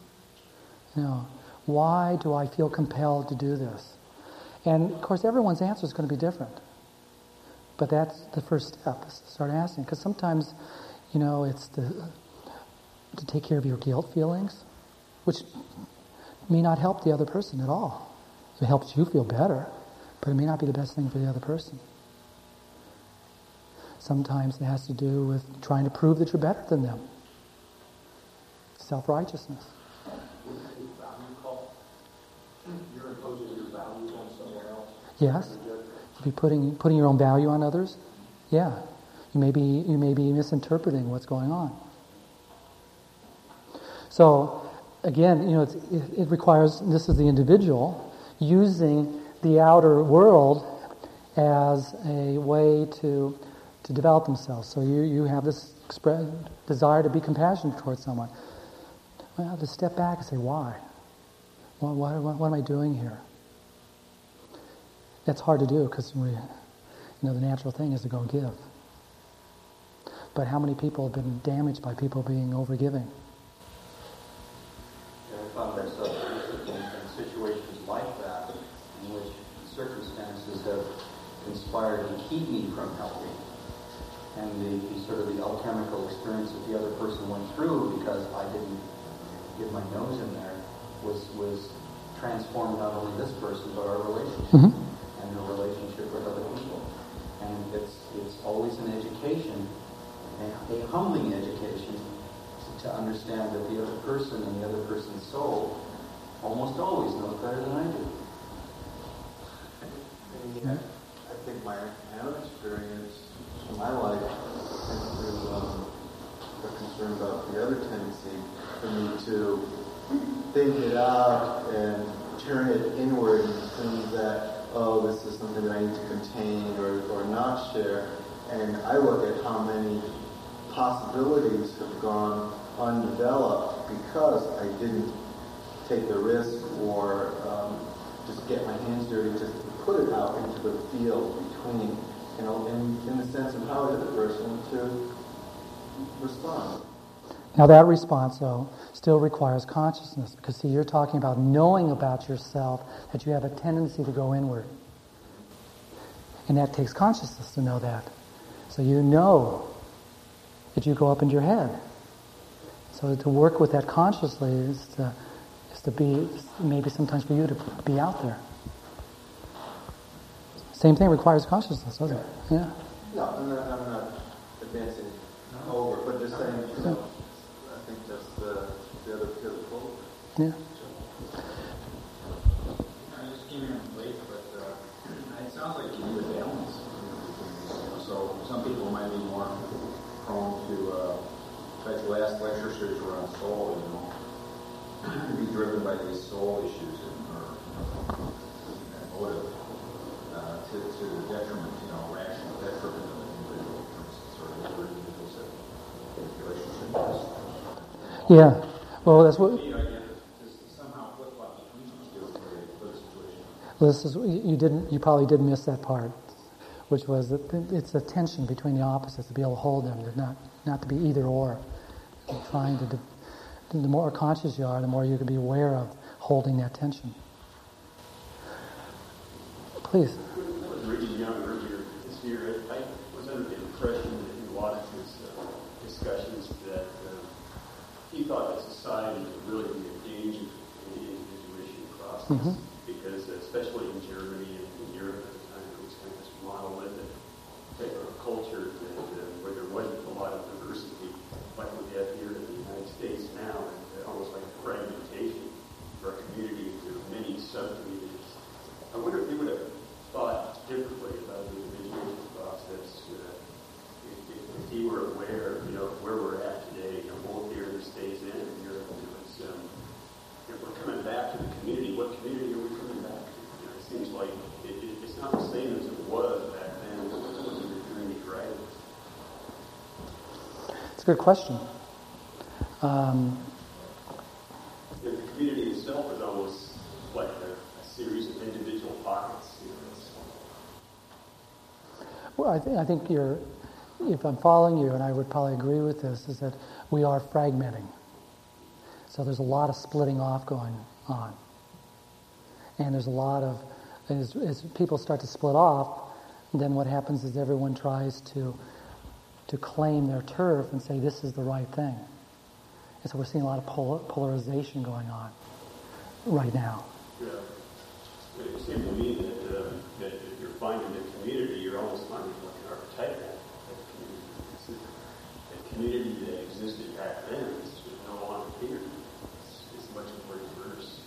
Why do I feel compelled to do this? And of course, everyone's answer is going to be different. But that's the first step, is to start asking. Because sometimes, it's to take care of your guilt feelings, which may not help the other person at all. It helps you feel better, but it may not be the best thing for the other person. Sometimes it has to do with trying to prove that you're better than them. Self-righteousness. You're imposing your values on someone else. Yes. Be putting your own value on others. Yeah. You may be misinterpreting what's going on. So again, it requires, this is the individual, using the outer world as a way to develop themselves. So you have this desire to be compassionate towards someone. Well, I have to step back and say, why? What am I doing here? That's hard to do because the natural thing is to go give. But how many people have been damaged by people being overgiving? I found myself in situations like that, in which circumstances have conspired to keep me from helping. And the sort of the alchemical experience that the other person went through because I didn't get my nose in there was transformed not only this person but our relationship and the relationship with other people. And it's always an education, a humbling education, to understand that the other person and the other person's soul almost always knows better than I do. Yeah, I think my own experience in my life and through the concern about the other tendency for me to think it out and turn it inward and think that, oh, this is something that I need to contain or not share. And I look at how many possibilities have gone undeveloped because I didn't take the risk or just get my hands dirty, just to put it out into the field between, in the sense of how is the person to respond. Now that response, though, still requires consciousness, because, see, you're talking about knowing about yourself, that you have a tendency to go inward. And that takes consciousness to know that. So you know that you go up into your head. So to work with that consciously is to be, maybe sometimes for you to be out there. Same thing requires consciousness, doesn't it? Yeah. No, I'm not advancing over, but just saying, I think that's the other pole. Yeah. I just came in late, but it sounds like you need a balance. So some people might be more prone to, like the last lecture series were on soul, be driven by these soul issues and motive to the detriment, rational detriment of the individual, for instance, or whatever individuals that relationship is. Yeah. Well, that's what. Somehow flip-flop between these two for the situation. Well, this is you probably did miss that part, which was that it's a tension between the opposites, to be able to hold them, not to be either or. And trying to, the more conscious you are, the more you can be aware of holding that tension. Please. That was Ricky Young earlier this year. I was under the impression that he watched his discussions that he thought that society would really be a danger to the individuation process, because especially in Germany and in Europe at the time, it was kind of this monolithic type of culture where there wasn't a lot of diversity, like we have here in the United States now, and almost like fragmentation for a community into many sub-communities. I wonder if you would have thought differently about the individuation process if he were aware, where we're at today, both here in the States and in Europe. If we're coming back to the community, what community are we coming back to? It seems like it's not the same as it was back then when we were doing these writings. It's a good question. The community itself is almost like a series of individual pockets. Well, I think if I'm following you, and I would probably agree with this, is that we are fragmenting. So there's a lot of splitting off going on. And there's a lot of, as people start to split off, then what happens is everyone tries to claim their turf and say this is the right thing. And so we're seeing a lot of polarization going on right now. Yeah. It seems to me that if you're finding a community, you're almost finding like an archetypal community. The community that existed back then is no longer here. It's much more diverse.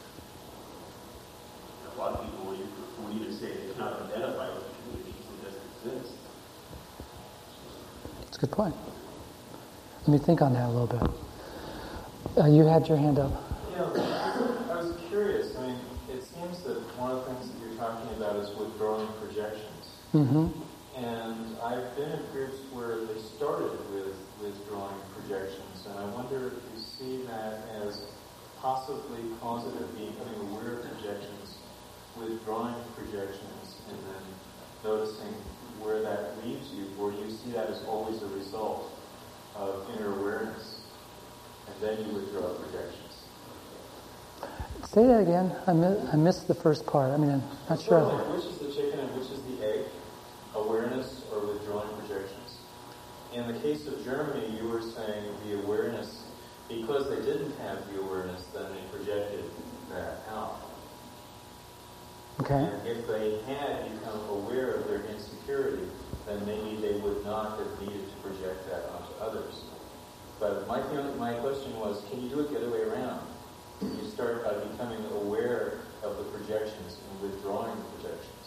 A lot of people will even say they cannot identify with the community because it doesn't exist. That's a good point. Let me think on that a little bit. You had your hand up. Yeah, I was curious. I mean, it seems that one of the things that you're talking about is withdrawing projections. Mm-hmm. And I've been in groups where they started with withdrawing projections, and I wonder if you see that as possibly causative, becoming aware of projections, withdrawing projections, and then noticing where that leaves you, or you see that as always a result of inner awareness, and then you withdraw projections. Say that again. I missed the first part. I mean, I'm not sure. Like, which is the chicken and which is the egg? Awareness or withdrawing projections? In the case of Germany, you were saying the awareness, because they didn't have the awareness, then they projected that out. Okay. And if they had become aware of their insecurity, then maybe they would not have needed to project that onto others. But my question was, can you do it the other way around? Can you start by becoming aware of the projections and withdrawing the projections?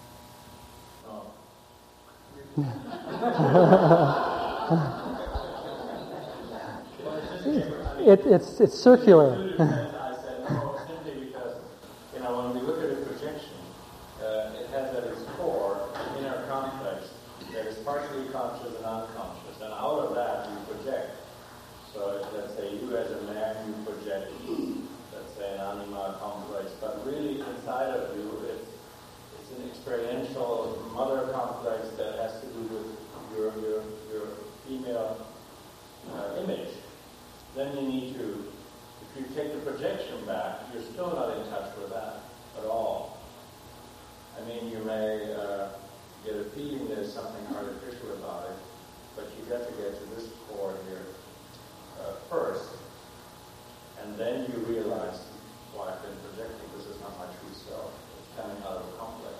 It's circular. I said, no, simply because, when we look at a projection, it has at its core inner complex that is partially conscious and unconscious, and out of that you project. So let's say you as a man, you project, let's say an anima complex, but really inside of you, it's an experiential mother complex that has to do with your female image. Then you need to, if you take the projection back, you're still not in touch with that at all. I mean, you may get a feeling there's something artificial about it, but you have to get to this core here first, and then you realize, well, I've been projecting, this is not my true self. It's coming out of a complex.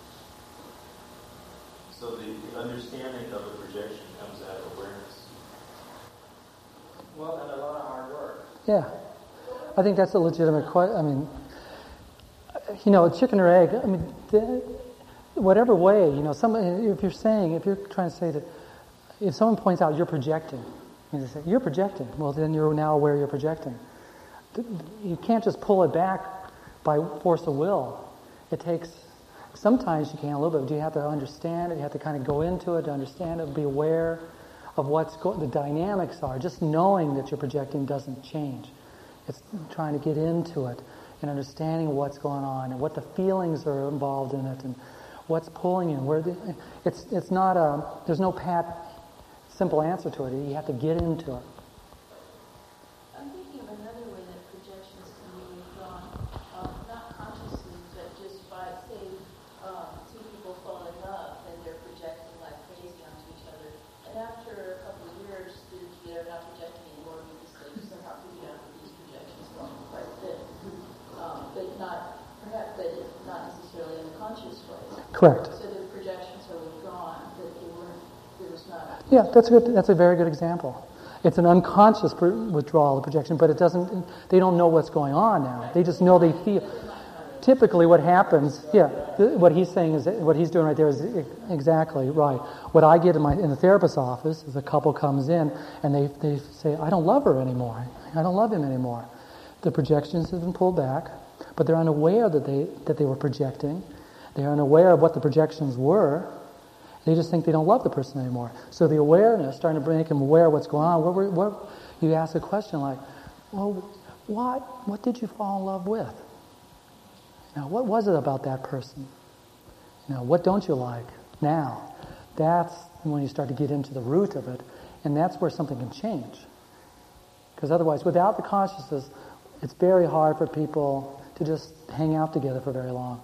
So the understanding of the projection comes out of awareness. Well, and a lot of hard work. Yeah. I think that's a legitimate question. I mean, chicken or egg, whatever way, if you're trying to say that, if someone points out you're projecting, they say, you're projecting, well, then you're now aware you're projecting. You can't just pull it back by force of will. Sometimes you can a little bit, but you have to understand it, you have to kind of go into it to understand it, be aware of the dynamics are. Just knowing that you're projecting doesn't change. It's trying to get into it and understanding what's going on and what the feelings are involved in it and what's pulling you. It's not there's no simple answer to it. You have to get into it. I'm thinking of another way that projections can be withdrawn, not consciously, but just by, say, two people fall in love and they're projecting like crazy onto each other. And after a couple of years, they're not projecting anymore because they somehow figure out that these projections don't quite fit. But not necessarily in a conscious way. Correct. So the projections are withdrawn, but there was not. Yeah, that's a very good example. It's an unconscious withdrawal of projection, but they don't know what's going on now. They just know they feel. Typically what happens, what he's saying is, what he's doing right there is exactly right. What I get in the therapist's office is a couple comes in and they say, I don't love her anymore. I don't love him anymore. The projections have been pulled back, but they're unaware that they were projecting. They're unaware of what the projections were. They just think they don't love the person anymore. So the awareness, starting to make them aware of what's going on, you ask a question like, well, what did you fall in love with? Now, what was it about that person? What don't you like now? That's when you start to get into the root of it, and that's where something can change. Because otherwise, without the consciousness, it's very hard for people to just hang out together for very long.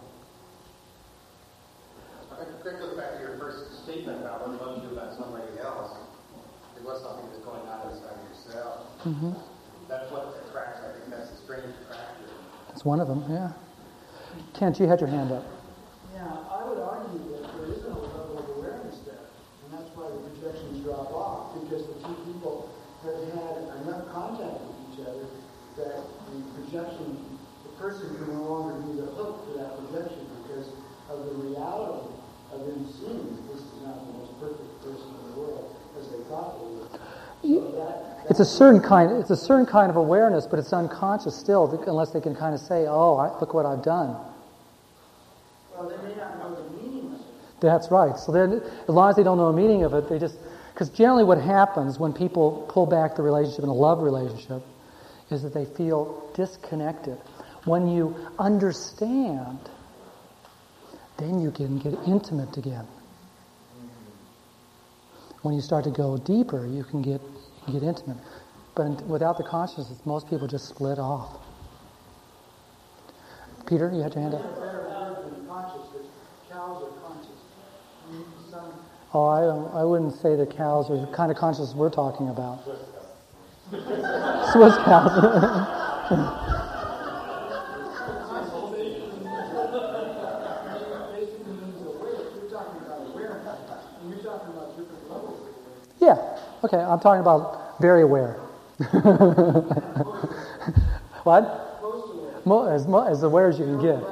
That goes back to your first statement about what loves you about somebody else. It was something that's going on inside yourself. Mm-hmm. That's what attracts. I think that's the strange attraction. That's one of them, yeah. Kent, you had your hand up. Yeah, I would argue that there is no level of awareness there. And that's why the projections drop off, because the two people have had enough contact with each other that the person can no longer be the hook for that projection because of the reality of them seeing this is not the most perfect person in the world as they thought they were. So it's a certain kind of awareness, but it's unconscious still, unless they can kind of say, look what I've done. Well, they may not know the meaning of it. That's right. So as long as they don't know the meaning of it, because generally what happens when people pull back the relationship in a love relationship is that they feel disconnected. When you understand, then you can get intimate again. When you start to go deeper, you can get intimate. But without the consciousness, most people just split off. Peter, you had your hand up. Cows are conscious. I wouldn't say the cows are the kind of consciousness we're talking about. Swiss cows. Yeah. Okay. I'm talking about Very aware. What? As aware as you can get.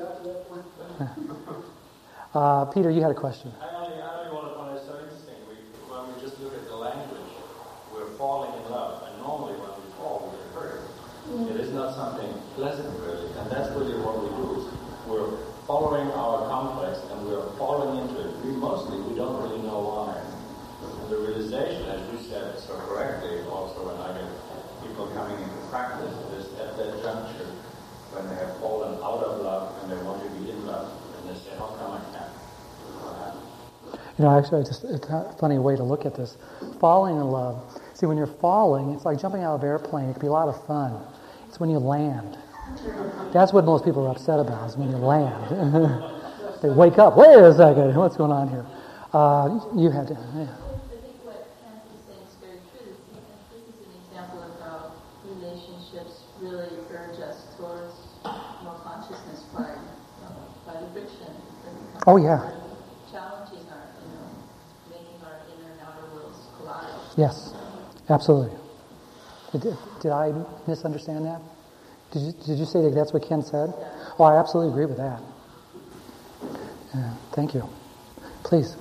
Peter, you had a question. I only want to find it so interesting. When we just look at the language, we're falling in love. And normally when we fall, we get hurt. It is not something pleasant, really. And that's really what we do. We're following our complex and we're falling into it. We don't really know why. And the realization, as you said so correctly, also when I get people coming into practice, is at that juncture when they have fallen out of love and they want to be in love. And they say, how come I can't? Actually, it's a funny way to look at this. Falling in love. See, when you're falling, it's like jumping out of an airplane. It can be a lot of fun. It's when you land. That's what most people are upset about, is when you land. They wake up, wait a second, what's going on here? You had to, yeah. I think what Hans is saying is very true. This is an example of how relationships really urge us towards more consciousness by the friction. Oh, yeah. Challenging our, making our inner and outer worlds collide. Yes, absolutely. Did I misunderstand that? Did you say that that's what Ken said? Yeah. Oh, I absolutely agree with that. Yeah, thank you. Please.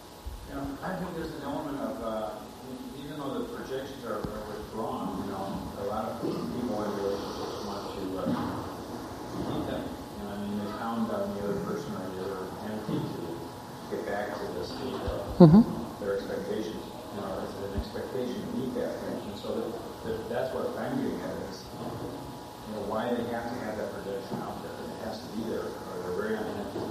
I think there's an element of, even though the projections are withdrawn, a lot of people in relationships want to keep them. They count on the other person or the other entity to get back to the state of their expectations. It's an expectation to meet that connection. So that's what I'm getting at is, why they have to have that projection out there. It has to be there, or they're very unhappy.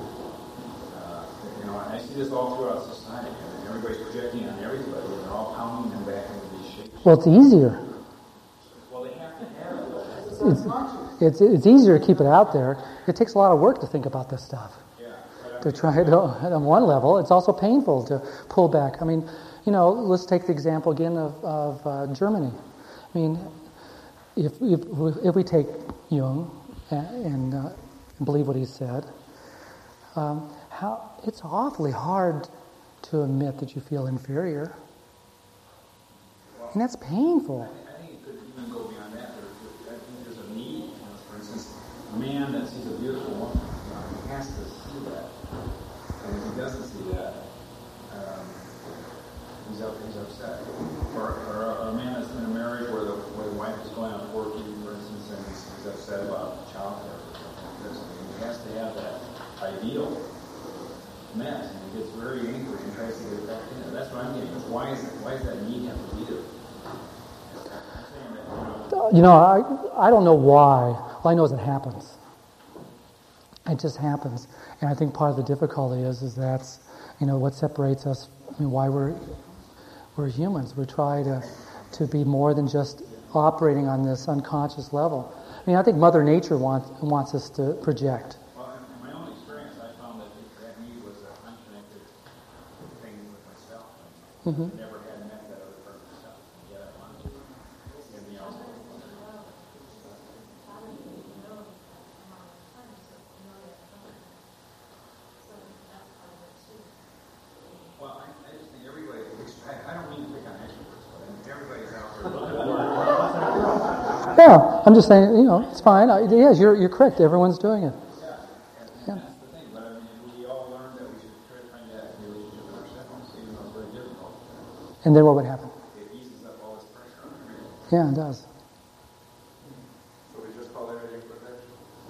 And I see this all throughout society. Everybody's projecting on everybody, and they're all pounding them back into these shapes. Well, it's easier. Well, they have to have it. It's easier to keep it out there. It takes a lot of work to think about this stuff. Yeah. To try it on one level. It's also painful to pull back. Let's take the example again of Germany. If we take Jung and believe what he said, how it's awfully hard to admit that you feel inferior, and that's painful. I think it could even go beyond that. I think there's a need. For instance, a man that sees a beautiful woman, he has to see that, and if he doesn't see that, he's upset. Or a man that's in a marriage where the wife is going out working, for instance, and he's upset about child care or something like this. He has to have that ideal met, and he gets very angry and tries to get it back in there. That's what I'm getting. Why does that need have to be there? I don't know why. All I know is it happens. It just happens, and I think part of the difficulty is that's what separates us. Why we're humans. We try to be more than just operating on this unconscious level. I think Mother Nature wants us to project. Well, in my own experience, I found that need was an unconnected thing with myself. I never had met that other person myself, and yet I wanted to. Well, I just think everybody, I don't mean to pick on extroverts, but everybody's out there looking for Yeah, I'm just saying, it's fine. Yes, you're correct. Everyone's doing it. Yeah. That's the thing. But we all learned that we should try to find that relationship with ourselves, even though it's very difficult. And then what would happen? It eases up all this pressure on everybody. Yeah, it does. So we just call that a projection?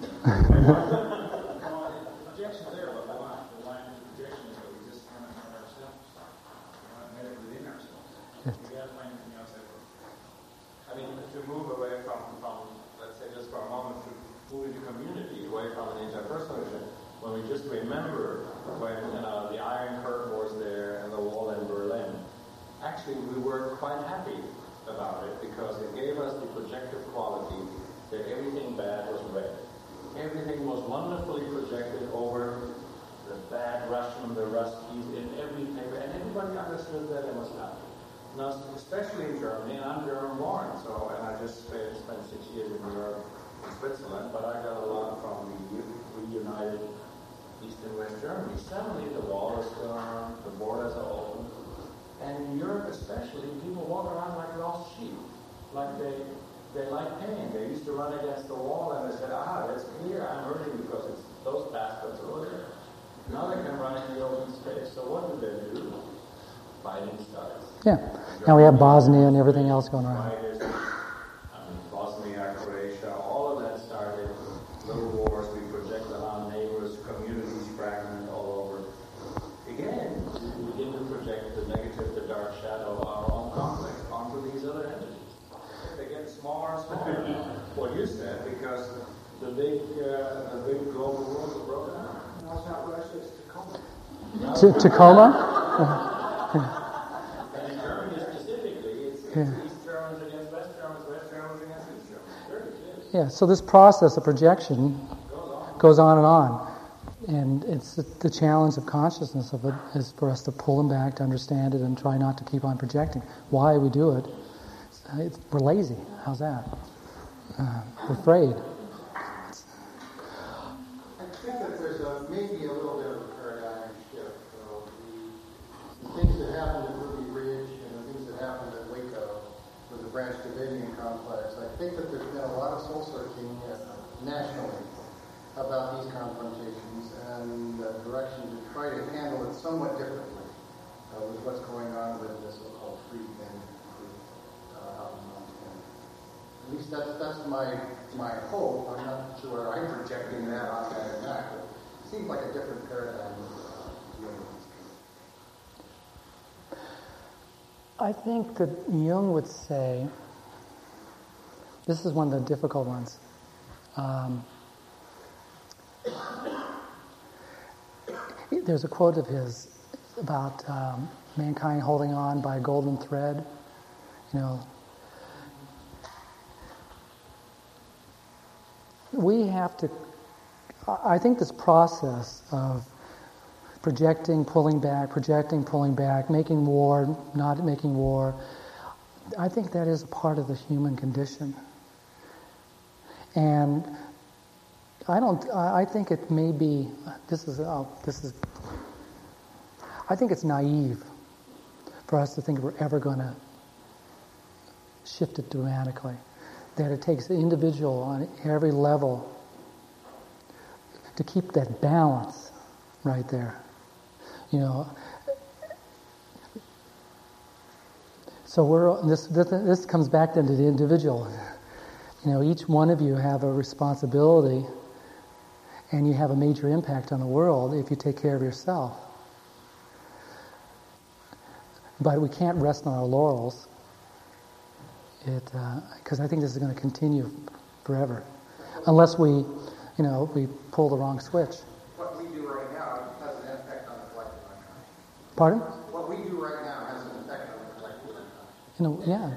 Projection's there, but the line of projection is that we just haven't met ourselves. We haven't met it within ourselves. We got to find anything outside of to move away from, let's say, just for a moment, to move into community, away from an interpersonalism, when we just remember when the Iron Curtain was there and the wall in Berlin, actually we were quite happy about it because it gave us the projective quality that everything bad was red. Everything was wonderfully projected over the bad Russian, the Ruskies, in every paper, and everybody understood that and was happy. Now, especially in Germany, and I'm German-born, and I just spent 6 years in Europe, in Switzerland, but I got a lot from the reunited East and West Germany. Suddenly the wall is gone, the borders are open, and in Europe especially, people walk around like lost sheep. sheep. Like they like pain. They used to run against the wall and they said, it's clear I'm hurting because it's those bastards over there. Now they can run in the open space. So what do? Fighting starts. Yeah. Now we have Bosnia and everything else going around. Bosnia, Croatia, all of that started. Little wars, we project them on neighbors, communities fragment all over. Again, we begin to project the negative, the dark shadow of our own conflict onto these other entities. They get smaller and smaller. What you said, because the big global rules are broken down. No, it's not Russia, it's Tacoma. Tacoma? And in Germany specifically, it's East Germans against West Germans, West Germans against East Germans. Very clear. Yeah, so this process of projection goes on and on. And it's the challenge of consciousness of it is for us to pull them back, to understand it, and try not to keep on projecting. Why we do it? We're lazy. How's that? We're afraid. I think that there's maybe a little bit of a paradigm shift. The things that happened at Ruby Ridge and the things that happened at Waco with the Branch Davidian complex, I think that there's been a lot of soul searching nationally about these confrontations and the direction to try to handle it somewhat differently with what's going on with the so-called free band group out in Montana. At least that's my hope. I'm not sure I'm projecting that on that exactly. It seems like a different paradigm dealing with these people. I think that Jung would say, this is one of the difficult ones. There's a quote of his about mankind holding on by a golden thread. We have to, I think this process of projecting, pulling back, making war, not making war, I think that is a part of the human condition. And I think it may be, I think it's naive for us to think we're ever going to shift it dramatically. That it takes the individual on every level to keep that balance right there. So this comes back then to the individual. Each one of you have a responsibility, and you have a major impact on the world if you take care of yourself. But we can't rest on our laurels, because I think this is going to continue forever, unless we pull the wrong switch. What we do right now has an effect on the collective unconscious. Pardon? What we do right now has an effect on the collective unconscious. Yeah.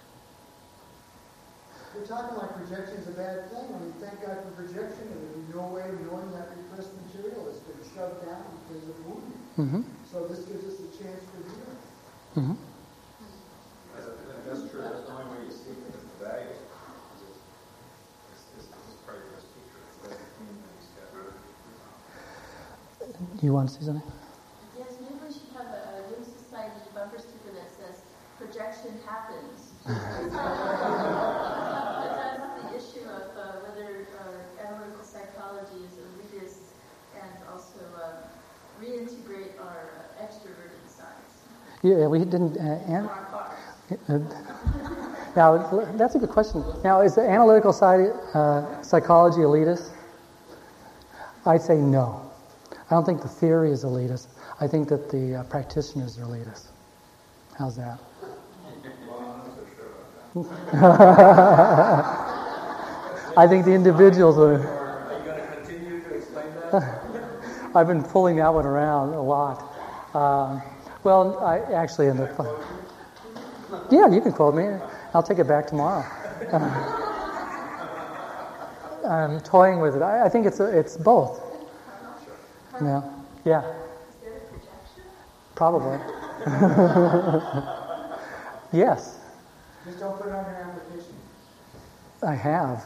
We're talking like projection is a bad thing. I mean, thank God for projection, and there's no way of knowing that repressed material has been shoved down because of movement. Mm-hmm. So this gives us a chance for healing. Mm-hmm. That's true. That's the only way you see the value. This is part of your speaker. That's the theme that he's got. You want to say something? Yes, maybe we should have a new society bumper sticker that says, projection happens. But that's the issue of whether analytical psychology is elitist and also reintegrate our extroverted sides. Yeah, we didn't. Now, that's a good question. Now, is the analytical psychology elitist? I'd say no. I don't think the theory is elitist. I think that the practitioners are elitist. How's that? I think the individuals are. Are you going to continue to explain that? I've been pulling that one around a lot. Well, I actually end up. Yeah, you can quote me. I'll take it back tomorrow. I'm toying with it. I think it's both. Yeah. Yeah. Is there a projection? Probably. Yes. Just don't put it on your application. I have.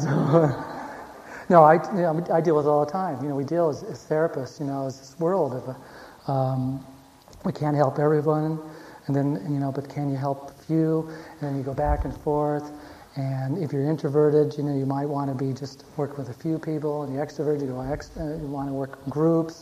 No, I deal with it all the time. We deal as therapists. As this world of we can't help everyone, And then, but can you help a few? And then you go back and forth. And if you're introverted, you might want to be just work with a few people. And you're extroverted, you want to work in groups.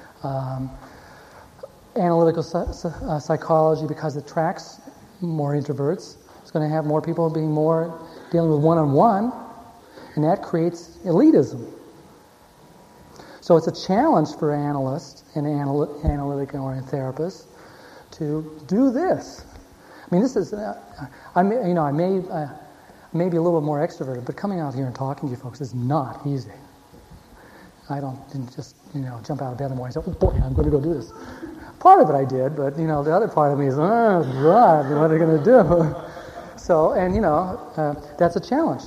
Analytical psychology, because it attracts more introverts, it's going to have more people being more dealing with one-on-one, and that creates elitism. So it's a challenge for analysts and analytic-oriented therapists to do this. I mean, this is, I may be a little bit more extroverted, but coming out here and talking to you folks is not easy. Didn't just, jump out of bed in the morning and say, oh boy, I'm going to go do this. Part of it I did, but, the other part of me is, oh, God, what are they going to do? So, and, that's a challenge.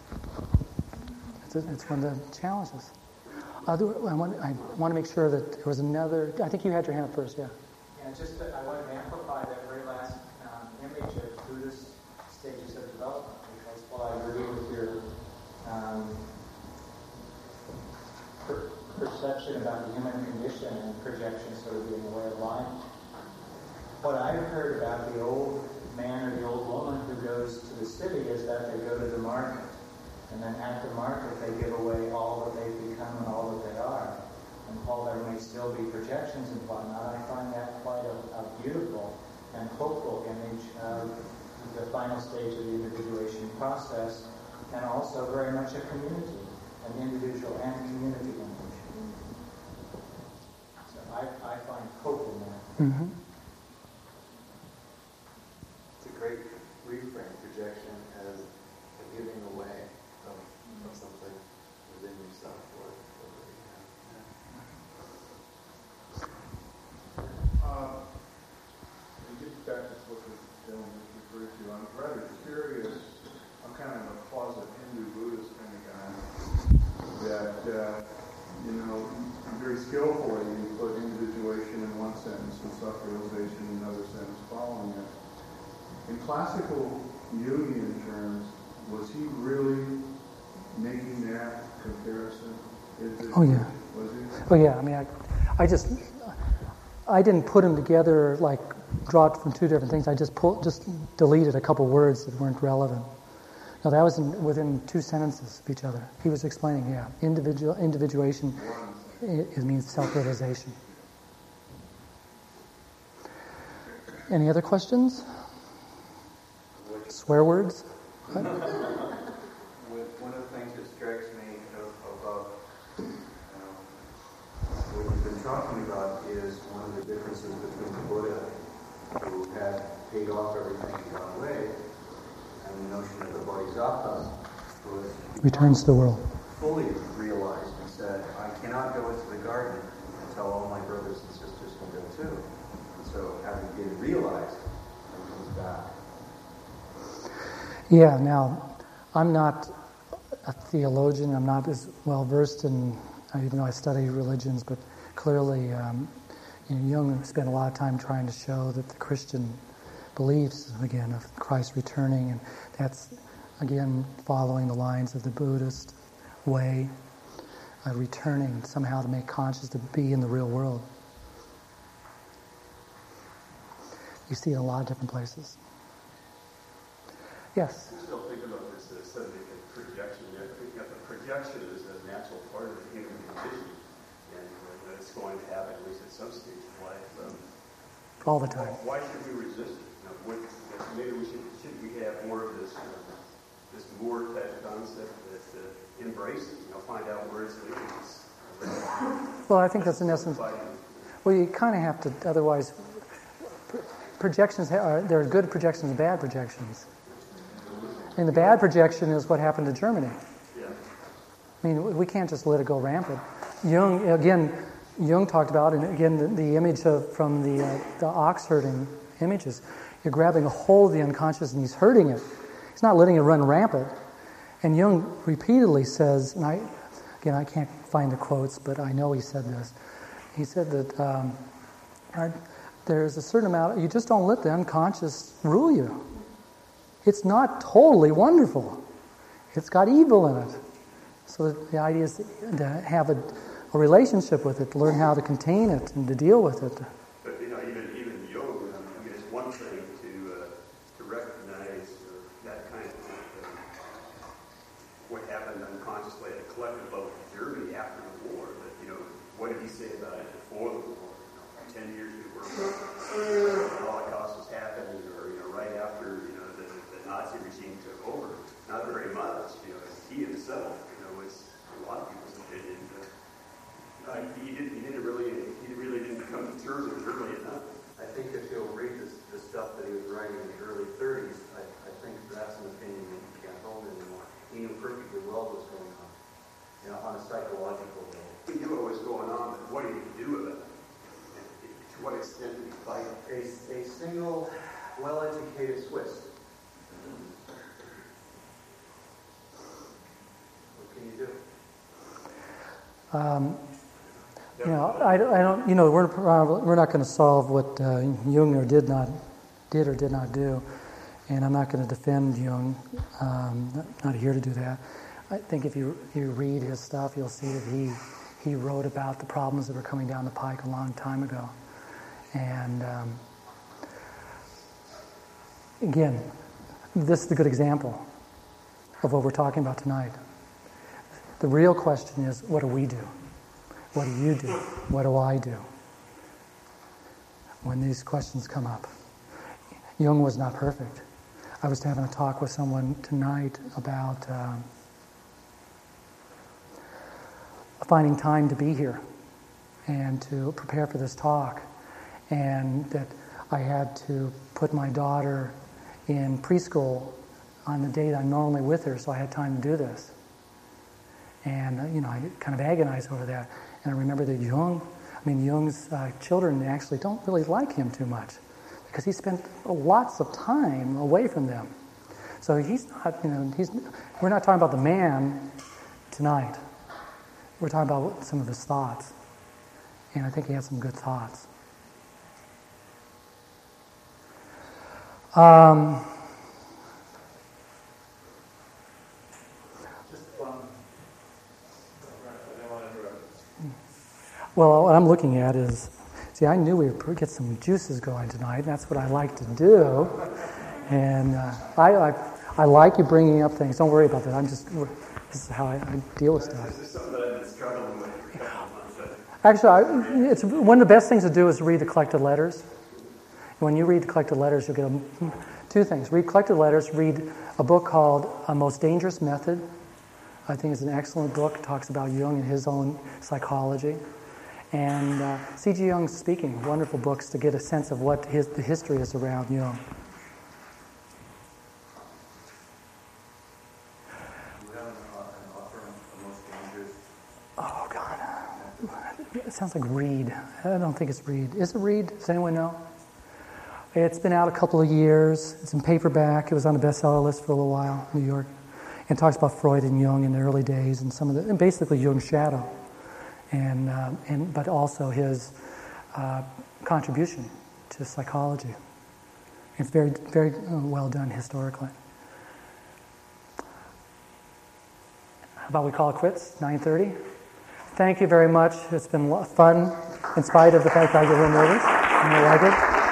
It's one of the challenges. I want to make sure that there was another, I think you had your hand up first, yeah. Yeah, I wanted to amplify that very last image of Buddhist stages of development, because while I agree with your perception about the human condition and projection sort of being a way of life, what I've heard about the old man or the old woman who goes to the city is that they go to the market, and then at the market they give away all that they've become and all that they are. And while there may still be projections and whatnot, I find that quite a beautiful and hopeful image of the final stage of the individuation process, and also very much a community, an individual and community image. So I find hope in that. Mm-hmm. It's a great reframe, projection as a giving away of something within yourself. To get back to what the gentleman referred to, I'm rather curious. I'm kind of a closet Hindu Buddhist kind of guy. That very skillfully you put individuation in one sentence and self-realization in another sentence following it. In classical Jungian terms, was he really making that comparison? Oh yeah. Was he? Oh yeah. I mean, I didn't put them together like draw it from two different things. I just deleted a couple words that weren't relevant. No, that was within two sentences of each other. He was explaining, individuation. It means self-realization. Any other questions? Swear words? One of the things that strikes me about what you've been talking about is one of the differences between the Buddha, who had paid off everything and gone away, and the notion of the Bodhisattva, who returns to the world. Fully realized and said, I cannot go into the garden until all my brothers and sisters can go too. And so having been realized, he comes back. Yeah, now, I'm not a theologian. I'm not as well versed in, even though I study religions, but clearly Jung spent a lot of time trying to show that the Christian beliefs, again, of Christ returning, and that's, again, following the lines of the Buddhist way, returning somehow to make conscious to be in the real world. You see it in a lot of different places. Yes? I still think about this as something like projection. I think that the projection is a natural part of the human condition, and it's going to happen at least at some stage of life. All the time. Why should we resist it? Maybe we should have more of this this more type concept that embraces, find out where it's leading. Well, I think that's in essence. Well, you kind of have to, otherwise, projections there are good projections and bad projections. And the bad projection is what happened to Germany. Yeah. I mean, we can't just let it go rampant. Jung talked about, and again, the image from the ox herding images. You're grabbing a hold of the unconscious and he's hurting it. He's not letting it run rampant. And Jung repeatedly says, and I can't find the quotes, but I know he said this. He said that there's a certain amount, you just don't let the unconscious rule you. It's not totally wonderful. It's got evil in it. So the idea is to have a relationship with it, to learn how to contain it and to deal with it. But even Jung, it's one thing consciously had to collect about Germany after the war. That, you know, what did he say about it before the war? 10 years before the Holocaust was happening, or, you know, right after, you know, the Nazi regime took over. Not very much. You know, he himself, you know, was, in a lot of people's opinion, he really didn't come to terms with it early enough. I think if you'll read the stuff that he was writing in the early 30s, I think that's an opinion that you can't hold anymore. He knew perfectly well what was going on, you know, on a psychological level. He knew what was going on, but what did he do with it? To what extent did he fight? A single, well-educated Swiss. What can you do? You know, I don't. You know, we're not going to solve what Jung did or did not do, and I'm not going to defend Jung. Not here to do that. I think if you read his stuff, you'll see that he wrote about the problems that were coming down the pike a long time ago, and again, this is a good example of what we're talking about tonight. The real question is, what do we do? What do you do? What do I do? When these questions come up. Jung was not perfect. I was having a talk with someone tonight about finding time to be here and to prepare for this talk, and that I had to put my daughter in preschool on the date I'm normally with her, so I had time to do this. And, you know, I kind of agonized over that. And I remember that Jung's children actually don't really like him too much because he spent lots of time away from them. So he's not, you know, we're not talking about the man tonight. We're talking about some of his thoughts. And I think he had some good thoughts. Well, what I'm looking at is, see, I knew we would get some juices going tonight, and that's what I like to do. And I like you bringing up things. Don't worry about that. This is how I deal with stuff. This is something that I've been struggling with for a couple of months. Actually, it's one of the best things to do is read the collected letters. When you read the collected letters, you'll get two things. Read collected letters. Read a book called A Most Dangerous Method. I think it's an excellent book. It talks about Jung and his own psychology. And C.G. Jung's Speaking, wonderful books to get a sense of what the history is around Jung. Oh, God. It sounds like Reed. I don't think it's Reed. Is it Reed? Does anyone know? It's been out a couple of years. It's in paperback. It was on the bestseller list for a little while in New York. And it talks about Freud and Jung in the early days and basically Jung's shadow. But also his contribution to psychology. It's very, very well done historically. How about we call it quits? 9:30. Thank you very much. It's been fun, in spite of the fact that I get a little nervous. And I like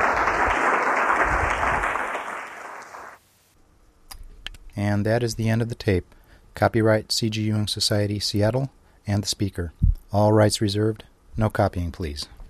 it. And that is the end of the tape. Copyright C.G. Jung Society, Seattle, and the speaker. All rights reserved. No copying, please.